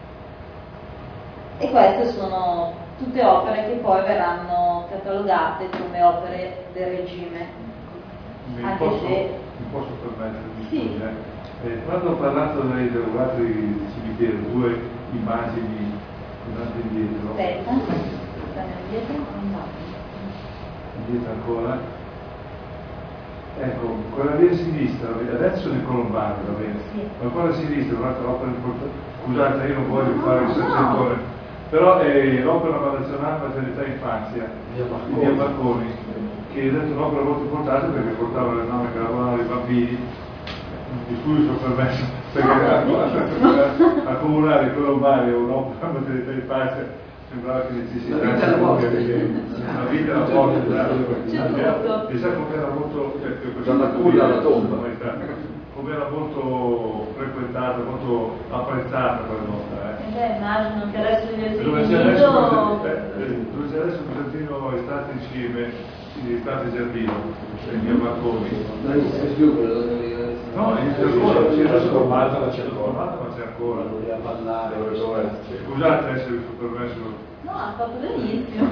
e queste sono tutte opere che poi verranno catalogate come opere del regime. Mi Anche posso, se... mi posso permettere di Sì. dire, eh, quando ho parlato dei derogati di cimitero, due immagini andate indietro, Aspetta, stanno indietro? No. indietro ancora, ecco, quella lì a sinistra, adesso sono i colombari, va bene, Sì. ma quella a sinistra è un'altra opera importante, scusate io non voglio fare il sensatore, però è l'opera nazionale maternità e infanzia di Via Marconi, che è stata un'opera molto importante perché portava le nonne che lavoravano i bambini, di cui mi sono permesso, perché accomunare i colombari o un'opera maternità e infanzia sembrava che necessitasse la vita è la morte, la vita è la morte, esatto. E sa come era molto, dalla culla alla tomba, come era molto frequentata, molto apprezzata quella nostra. Eh. Beh, immagino che adesso gli Dove asili c'è nido... adesso, eh, dove c'è adesso un giardino estate insieme, estate giardino, i miei balconi. Non esiste più quello dove... No, esiste ancora, si è trasformata, ma c'è ancora. ma c'è ancora. Voleva ballare, Scusate se vi sono permesso. No, ha fatto benissimo.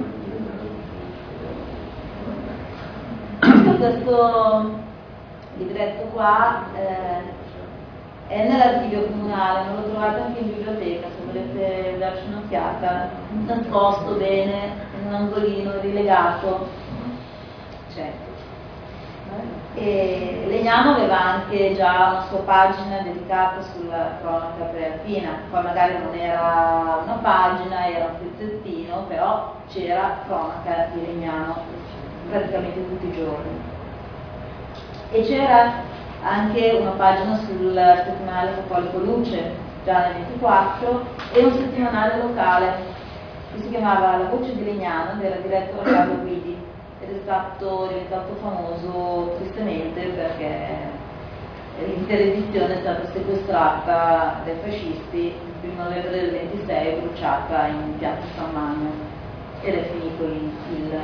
Questo libretto qua eh, è nell'archivio comunale, non lo trovate anche in biblioteca, se volete darci un'occhiata, nascosto bene in un angolino rilegato. C'è. E Legnano aveva anche già una sua pagina dedicata sulla cronaca prealpina, poi magari non era una pagina, era un pezzettino, però c'era cronaca di Legnano praticamente tutti i giorni. E c'era anche una pagina sul settimanale Cattolico Luce, già nel ventiquattro, e un settimanale locale che si chiamava La Voce di Legnano ed era diretto da Carlo Guidi ed è stato diventato famoso tristemente perché l'intera edizione è stata sequestrata dai fascisti il primo novembre del ventisei, bruciata in piazza San Magno, ed è finito il, il,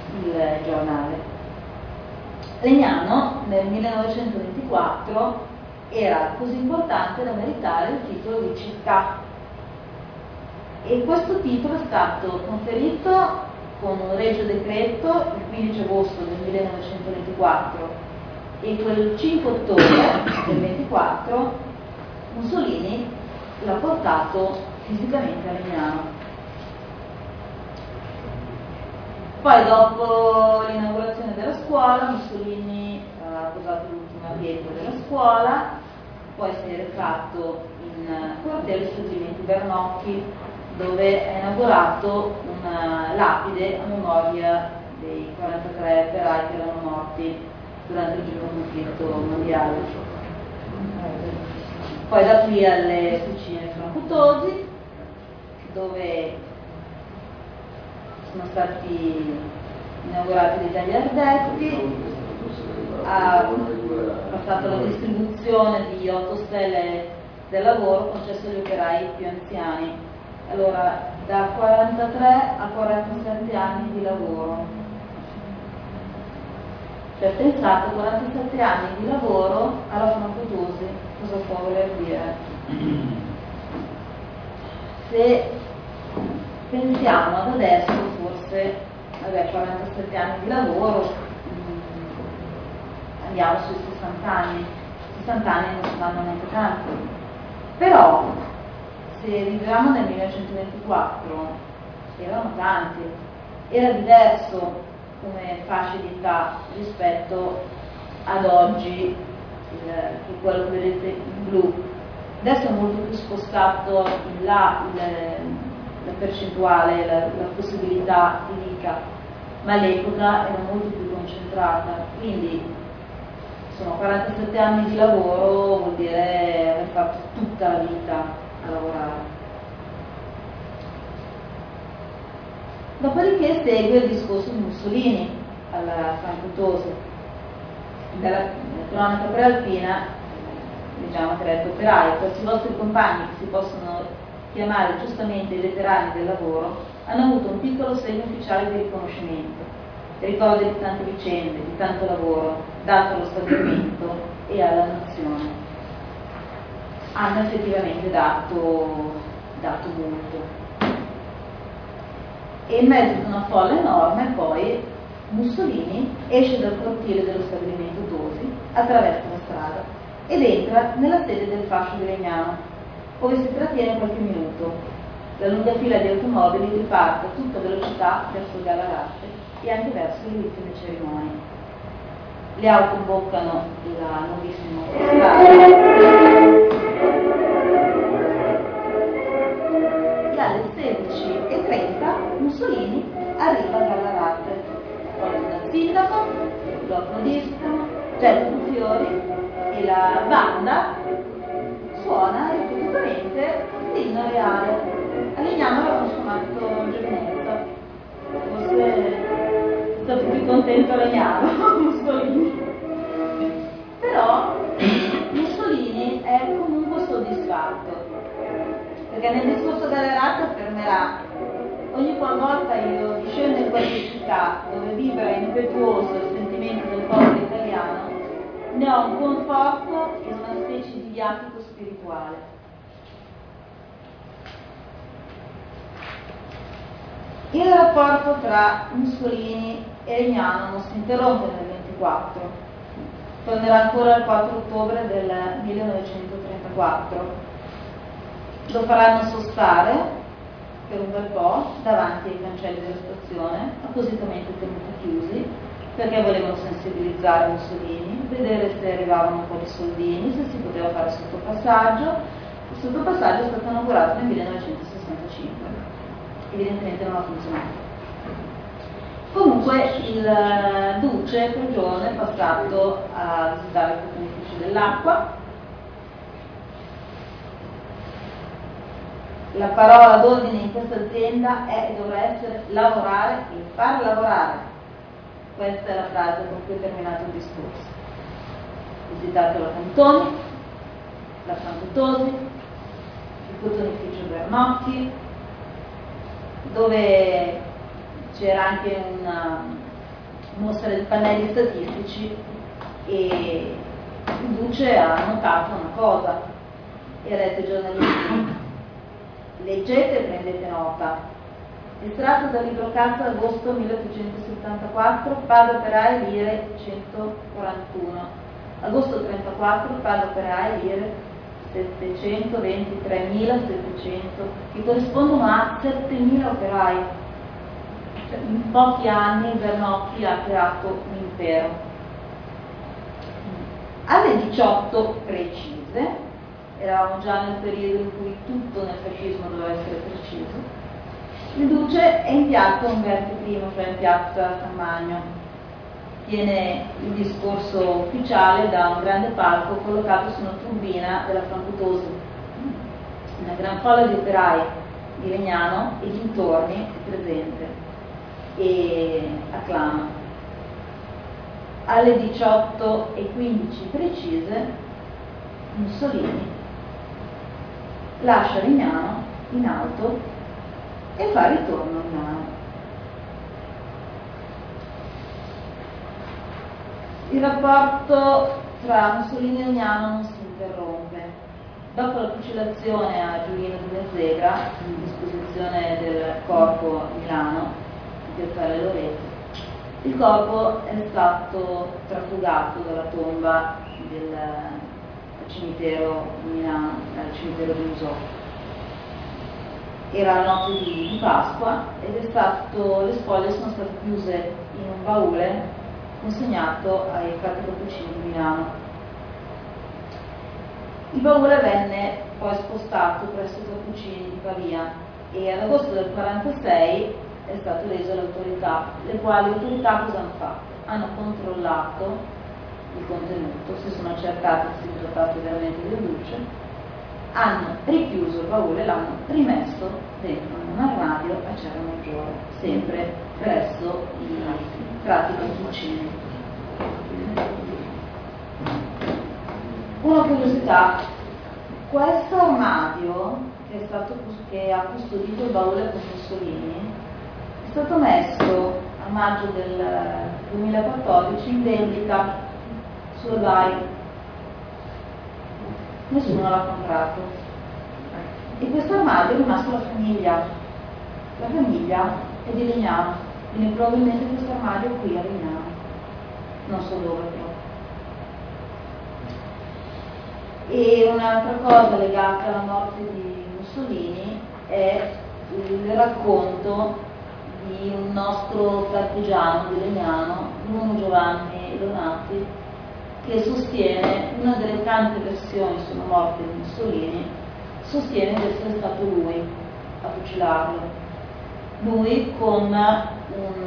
il giornale. Legnano nel millenovecentoventiquattro era così importante da meritare il titolo di città. E questo titolo è stato conferito con un regio decreto il quindici agosto del millenovecentoventiquattro, e quel cinque ottobre del ventiquattro Mussolini l'ha portato fisicamente a Legnano. Poi, dopo l'inaugurazione della scuola, Mussolini ha posato l'ultima pietra della scuola, poi si è recato in quartiere Stabilimenti Bernocchi, dove è inaugurato una lapide a memoria dei quarantatré operai che erano morti durante il primo conflitto mondiale. Poi da qui alle officine Franco-Tosi, dove sono stati inaugurati dei tagliardetti, ha passato la distribuzione di otto stelle del lavoro concesso agli operai più anziani. Allora, da quarantatré a quarantasette anni di lavoro. Cioè, pensate, quarantasette anni di lavoro alla Franco-Tosi, cosa può voler dire? Se pensiamo ad adesso, forse, vabbè, quarantasette anni di lavoro, andiamo sui sessanta anni. sessanta anni non si fanno neanche tanto. Però, se vivevamo nel millenovecentoventiquattro, erano tanti. Era diverso come fascia di età rispetto ad oggi, il, che quello che vedete in blu. Adesso è molto più spostato in là il, la percentuale, la, la possibilità di vita, ma all'epoca era molto più concentrata. Quindi sono quarantasette anni di lavoro, vuol dire aver fatto tutta la vita a lavorare. Dopodiché segue il discorso di Mussolini alla Franco-Tosi. Dalla cronaca prealpina, diciamo che detto operai, questi vostri compagni, che si possono chiamare giustamente i veterani del lavoro, hanno avuto un piccolo segno ufficiale di riconoscimento, ricordi di tante vicende, di tanto lavoro dato allo stabilimento e alla nazione. Hanno effettivamente dato, dato molto. E in mezzo ad una folla enorme poi Mussolini esce dal cortile dello stabilimento Tosi, attraversa la strada ed entra nella sede del fascio di Legnano, dove si trattiene qualche minuto. La lunga fila di automobili riparte a tutta velocità verso Gallarate e anche verso le ultime cerimonie. Le auto imboccano la nuovissima autostrada e alle sedici e trenta Mussolini arriva a Gallarate. Porta il sindaco, lo applaudiscono, gettano fiori e la banda suona ripetutamente l'inno reale. A Legnano avevano suonato Giovinezza, forse è stato più contento a Legnano Mussolini. Però Mussolini è comunque soddisfatto, perché nel discorso Gallarate affermerà: ogni qualvolta io scendo in queste città dove vibra impetuoso il sentimento del popolo italiano, ne ho un conforto e una specie di viatico spirituale. Il rapporto tra Mussolini e Legnano non si interrompe nel ventiquattro, tornerà ancora il quattro ottobre del millenovecentotrentaquattro. Lo faranno sostare per un bel po' davanti ai cancelli della stazione, appositamente tenuti chiusi, perché volevano sensibilizzare Mussolini, vedere se arrivavano un po' di soldini, se si poteva fare sottopassaggio. Il sottopassaggio è stato inaugurato nel millenovecentosessantacinque. Evidentemente non ha funzionato. Comunque il duce quel giorno è passato a visitare il panificio dell'acqua. La parola d'ordine in questa azienda è e dovrà essere lavorare e far lavorare. Questa è la frase con cui è terminato il discorso. Visitato la Cantoni, la Franco-Tosi, il cotonificio Bernocchi, dove c'era anche una mostra di pannelli statistici e il duce ha notato una cosa, e ha detto ai giornalisti: leggete e prendete nota. Estratto dal libro Cassa, agosto milleottocentosettantaquattro, paga operai lire centoquarantuno. Agosto trentaquattro, paga operai lire settecentoventitremilasettecento, che corrispondono a settemila operai. Cioè, in pochi anni Vernocchi ha creato un impero. Alle diciotto precise, eravamo già nel periodo in cui tutto nel fascismo doveva essere preciso, il duce è in piazza Umberto primo, cioè in piazza San Magno. Tiene il discorso ufficiale da un grande palco collocato su una turbina della Francotosi. Una gran folla di operai di Legnano e dintorni è presente e acclama. Alle diciotto e quindici precise, Mussolini lascia Legnano in auto e fa ritorno a Milano. Il rapporto tra Mussolini e Legnano non si interrompe. Dopo la fucilazione a Giulino di Mezzegra, in disposizione del corpo a Milano, in piazzale Loreto, il corpo è stato trafugato dalla tomba del cimitero di Milano, al cimitero di Usò. Era la notte di, di Pasqua ed è stato, le spoglie sono state chiuse in un baule consegnato ai frati cappuccini di Milano. Il baule venne poi spostato presso i cappuccini di Pavia e ad agosto del quarantasei è stato reso alle autorità, le quali autorità cosa hanno fatto? Hanno controllato il contenuto, si sono accertate che si trattasse veramente del duce, hanno richiuso il baule e l'hanno rimesso dentro un armadio a Cerro Maggiore, sempre presso i frati cappuccini. Una curiosità: questo armadio che, è stato, che ha custodito il baule con Mussolini è stato messo a maggio del duemilaquattordici in vendita sulla Dai. Nessuno l'ha comprato e questo armadio è rimasto alla famiglia. La famiglia è di Legnano, quindi probabilmente questo armadio è qui a Legnano, non so dove però. E un'altra cosa legata alla morte di Mussolini è il racconto di un nostro partigiano di Legnano, Bruno Giovanni Lonati, che sostiene, una delle tante versioni sulla morte di Mussolini, sostiene di essere stato lui a fucilarlo. Lui con un,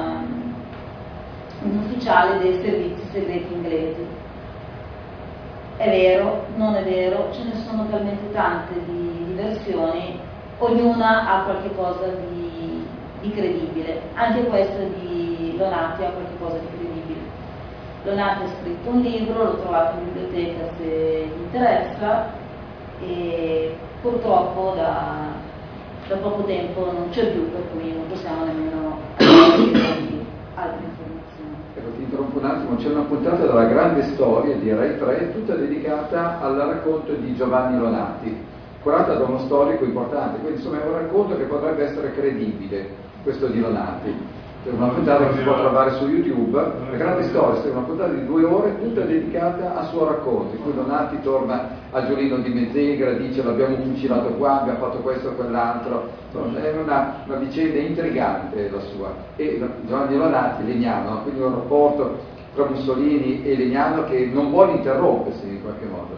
un ufficiale dei servizi segreti inglesi. È vero, non è vero, ce ne sono talmente tante di, di versioni, ognuna ha qualche cosa di, di credibile. Anche questa di Lonati ha qualche cosa di credibile. Lonati ha scritto un libro, lo trovate in biblioteca se vi interessa, e purtroppo da, da poco tempo non c'è più, per cui non possiamo nemmeno avere altre informazioni. Ecco, ti interrompo un attimo, c'è una puntata della grande storia di Rai tre tutta dedicata al racconto di Giovanni Lonati, curata da uno storico importante, quindi insomma è un racconto che potrebbe essere credibile, questo di Lonati. È una puntata che si può trovare su YouTube, la grande storia, è una puntata di due ore tutta dedicata al suo racconto, in cui Lonati torna a Giulino di Mezzegra, dice l'abbiamo fucilato qua, abbiamo fatto questo e quell'altro, è una, una vicenda intrigante la sua. E Giovanni Lonati, Legnano, quindi un rapporto tra Mussolini e Legnano che non vuole interrompersi in qualche modo.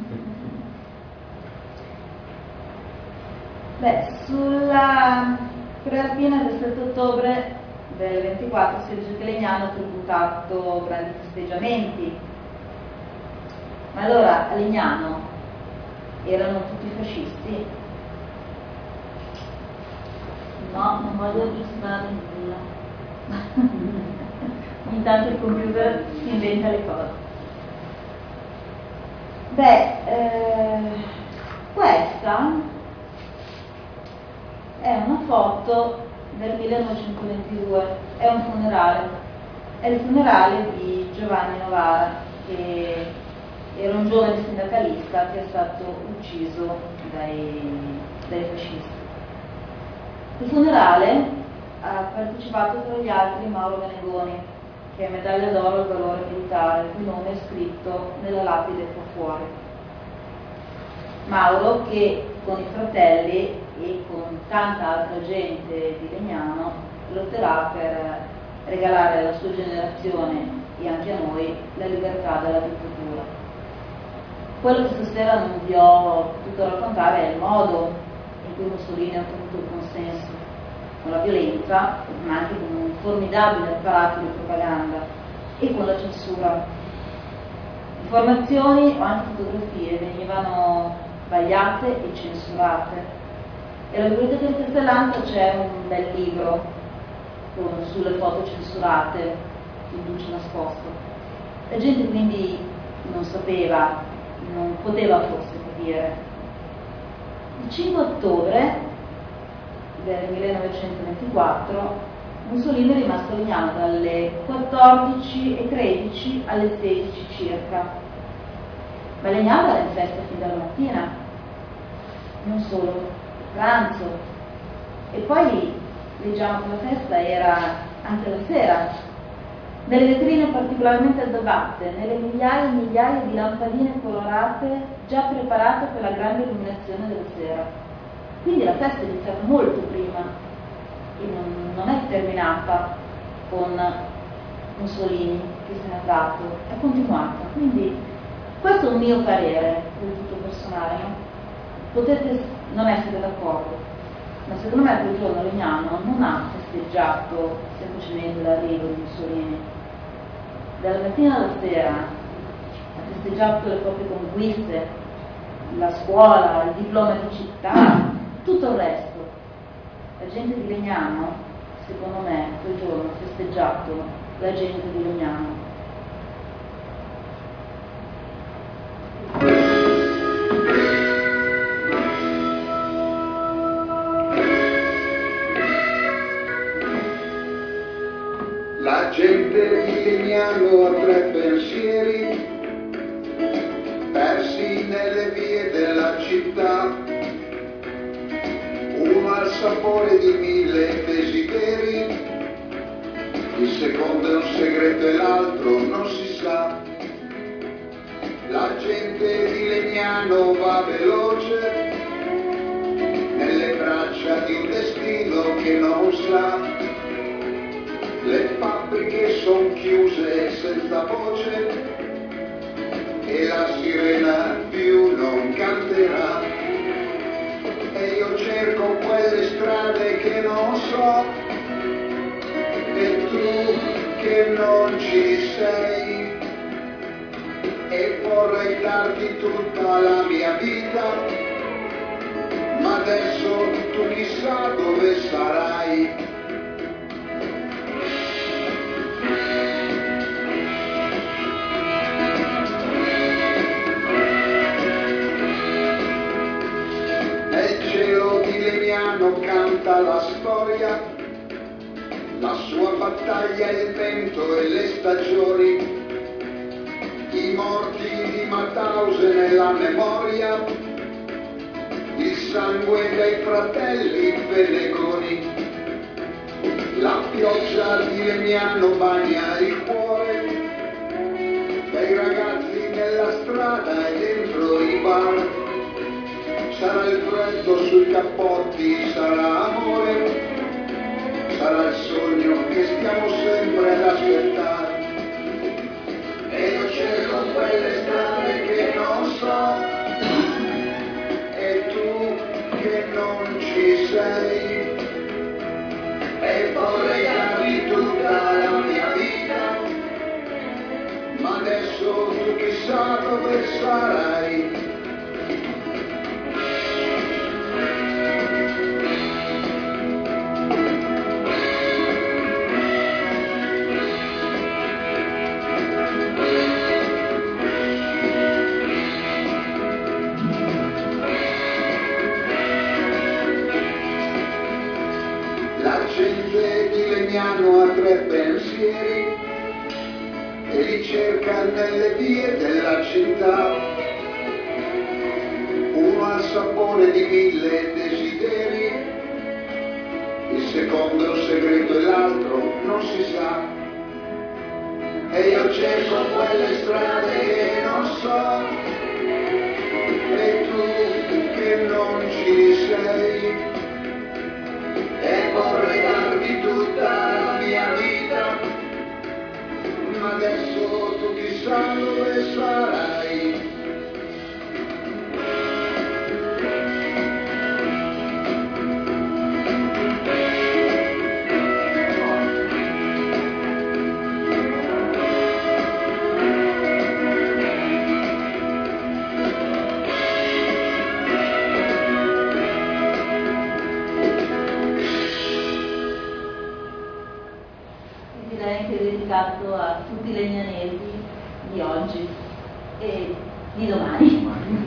Beh, sulla prealpina del sette ottobre del ventiquattro si dice che Legnano ha tributato grandi festeggiamenti. Ma allora a Legnano erano tutti fascisti? No, non voglio aggiustare nulla. Ogni tanto il computer si inventa le cose. Beh, eh, questa è una foto del millenovecentoventidue, è un funerale, è il funerale di Giovanni Novara, che Era un giovane sindacalista che è stato ucciso dai, dai fascisti. Il funerale ha partecipato tra gli altri Mauro Venegoni, che è medaglia d'oro al valore militare, il cui nome è scritto nella lapide qua fuori. Mauro, che con i fratelli e con tanta altra gente di Legnano lotterà per regalare alla sua generazione e anche a noi la libertà dalla dittatura. Quello che stasera non vi ho potuto raccontare è il modo in cui Mussolini ha ottenuto il consenso, con la violenza, ma anche con un formidabile apparato di propaganda e con la censura. Informazioni o anche fotografie venivano sbagliate e censurate. E alla Biblioteca di Castellanza c'è un bel libro con, sulle foto censurate, il duce nascosto. La gente quindi non sapeva, non poteva forse capire. Il cinque ottobre del millenovecentoventiquattro Mussolini è rimasto a Legnano dalle quattordici e tredici alle sedici circa. Ma Legnano era in festa fin dalla mattina, non solo, pranzo. E poi leggiamo che la festa era anche la sera. Nelle vetrine particolarmente addobbate, nelle migliaia e migliaia di lampadine colorate già preparate per la grande illuminazione della sera. Quindi la festa è iniziata molto prima e non, non è terminata con Mussolini che se n'è andato, è continuata. Quindi questo è un mio parere, del tutto personale, no? Potete non essere d'accordo, ma secondo me quel giorno Legnano non ha festeggiato semplicemente l'arrivo di Mussolini. Dalla mattina alla sera ha festeggiato le proprie conquiste, la scuola, il diploma di città, tutto il resto. La gente di Legnano, secondo me, quel giorno ha festeggiato la gente di Legnano. La gente di Legnano ha tre pensieri, persi nelle vie della città. Uno ha il sapore di mille desideri, il secondo è un segreto e l'altro non si sa. La gente di Legnano va veloce nelle braccia di un destino che non sa. Le fabbriche son chiuse senza voce e la sirena più non canterà. E io cerco quelle strade che non so e tu che non ci sei. E vorrei darti tutta la mia vita, ma adesso tu chissà dove sarai. Canta la storia, la sua battaglia, il vento e le stagioni, i morti di Mauthausen nella memoria, il sangue dei fratelli Venegoni, la pioggia di Legnano bagna il cuore dei ragazzi nella strada e dentro i bar. Sarà il freddo sui cappotti, sarà amore, sarà il sogno che stiamo sempre ad aspettare. E io cerco quelle strade che non so, e tu che non ci sei. E vorrei darti tutta la mia vita, ma adesso tu chissà dove sarai. Ha tre pensieri, e ricerca nelle vie della città. Uno ha il sapore di mille desideri, il secondo è un segreto e l'altro non si sa. E io cerco quelle strade che non so, e tu che non ci sei, e vorrei darti tutta la mia vita, ma adesso tu chissà dove sarai. Dedicato a tutti i legnanesi di oggi e di domani.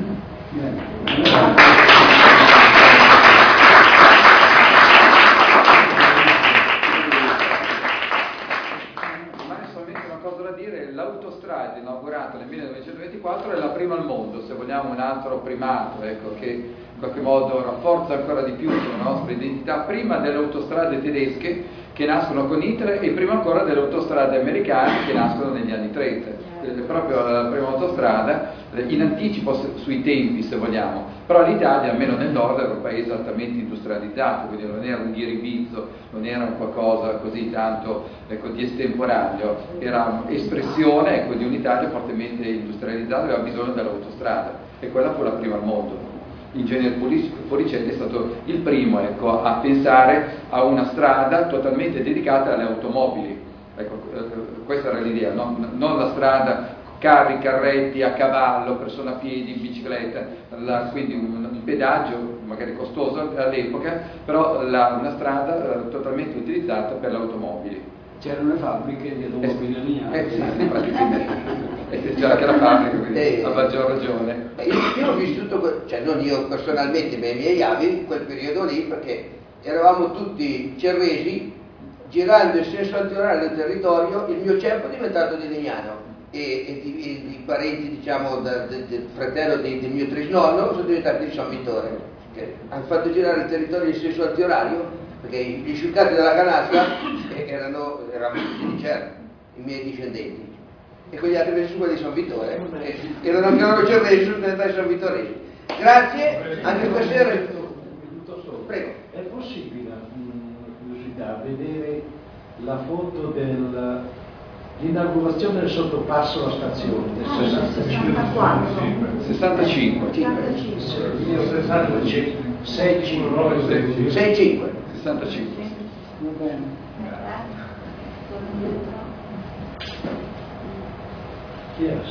Rimane solamente una cosa da dire: l'autostrada inaugurata nel millenovecentoventiquattro è la prima al mondo, se vogliamo un altro primato, ecco, che in qualche modo rafforza ancora di più la nostra identità, prima delle autostrade tedesche che nascono con Hitler e prima ancora delle autostrade americane che nascono negli anni trenta. È proprio la prima autostrada, in anticipo sui tempi, se vogliamo, però l'Italia, almeno nel nord, era un paese altamente industrializzato, quindi non era un ghiribizzo, non era un qualcosa così tanto, ecco, di estemporaneo, era espressione, ecco, di un'Italia fortemente industrializzata, aveva bisogno dell'autostrada, e quella fu la prima al mondo. Ingegner Foricelli è stato il primo, ecco, a pensare a una strada totalmente dedicata alle automobili. Ecco, questa era l'idea, no? Non la strada carri, carretti, a cavallo, persone a piedi, in bicicletta, la, quindi un, un pedaggio magari costoso all'epoca, però la, una strada eh, totalmente utilizzata per le automobili. C'erano le fabbriche di automobili lineari. Eh, sì, sì, c'era anche la fabbrica, quindi Eh, a maggior ragione. Io, io ho vissuto, que- cioè non io personalmente, ma i miei avi, quel periodo lì, perché eravamo tutti cervesi, girando in senso antiorario del territorio. Il mio ceppo è diventato di Legnano e, e, di, e di parenti, diciamo, da, de, del fratello di, del mio trisnonno sono diventati di San Vittore, che hanno fatto girare il territorio in senso antiorario, perché gli sciuccati della canassa erano, erano tutti di Cerno, i miei discendenti, e quegli altri del sugo di San Vittore eh, erano anche loro cervesi, sono diventati San Vittoresi. Grazie, anche stasera. Prego. È possibile, una curiosità, vedere la foto dell'inaugurazione del sottopasso alla stazione del sessantaquattro? sessantacinque. sessantacinque. sei cinque. sei cinque. sessantacinque. Va bene. Chi era?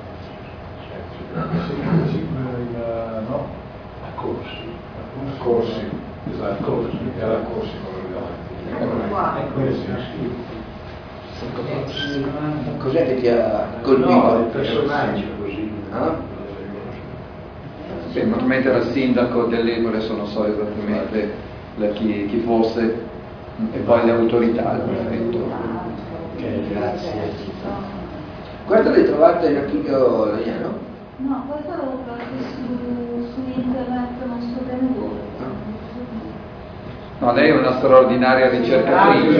No? A Corsi. A Corsi, esatto, Corsi, era a Corsi come Cos'è che ti ha colpito? No, il personaggio così. Ah? Sì, naturalmente era il sindaco dell'epoca, adesso non so esattamente la- chi, chi fosse, e poi le autorità al prefetto. Ok, grazie. Questo l'hai trovato in archivio Legnano? No, questo l'ho trovato su, su internet, non so bene dove. No, lei è una straordinaria ricercatrice.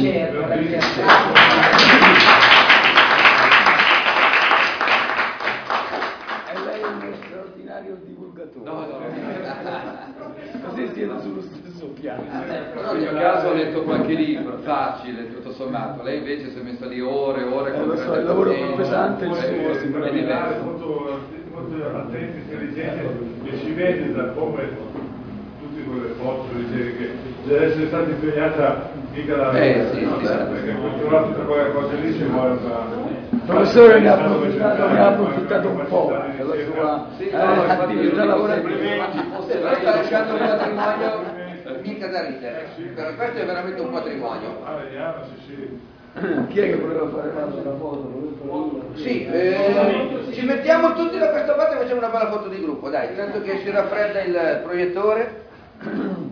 E lei è uno straordinario divulgatore. No, no. Così siete sullo stesso piano. In mio caso ho letto qualche libro, facile, tutto sommato. Lei invece si è messa lì ore e ore. Eh, con lo so, grande il lavoro pazienza. più pesante è il Eh, suo, è sicuramente. diverso. molto, molto attenti, intelligenti, e si vede da come tutte quelle foto dicevi che deve essere stata impegnata mica la Eh, sì, no, sì, perché poi trovato tra quelle cose lì ci vuole una... Il professore ne ha approfittato, ne ha approfittato un po' della sua Sì, eh, no, infatti attività io lavorativa. fosse Però lei sta lasciando un patrimonio mica da ridere, però questo è veramente un patrimonio. Ah, vediamo, sì, sì. Chi è che voleva fare una foto? Sì, eh, ci mettiamo tutti da questa parte e facciamo una bella foto di gruppo, dai, tanto che si raffredda il proiettore.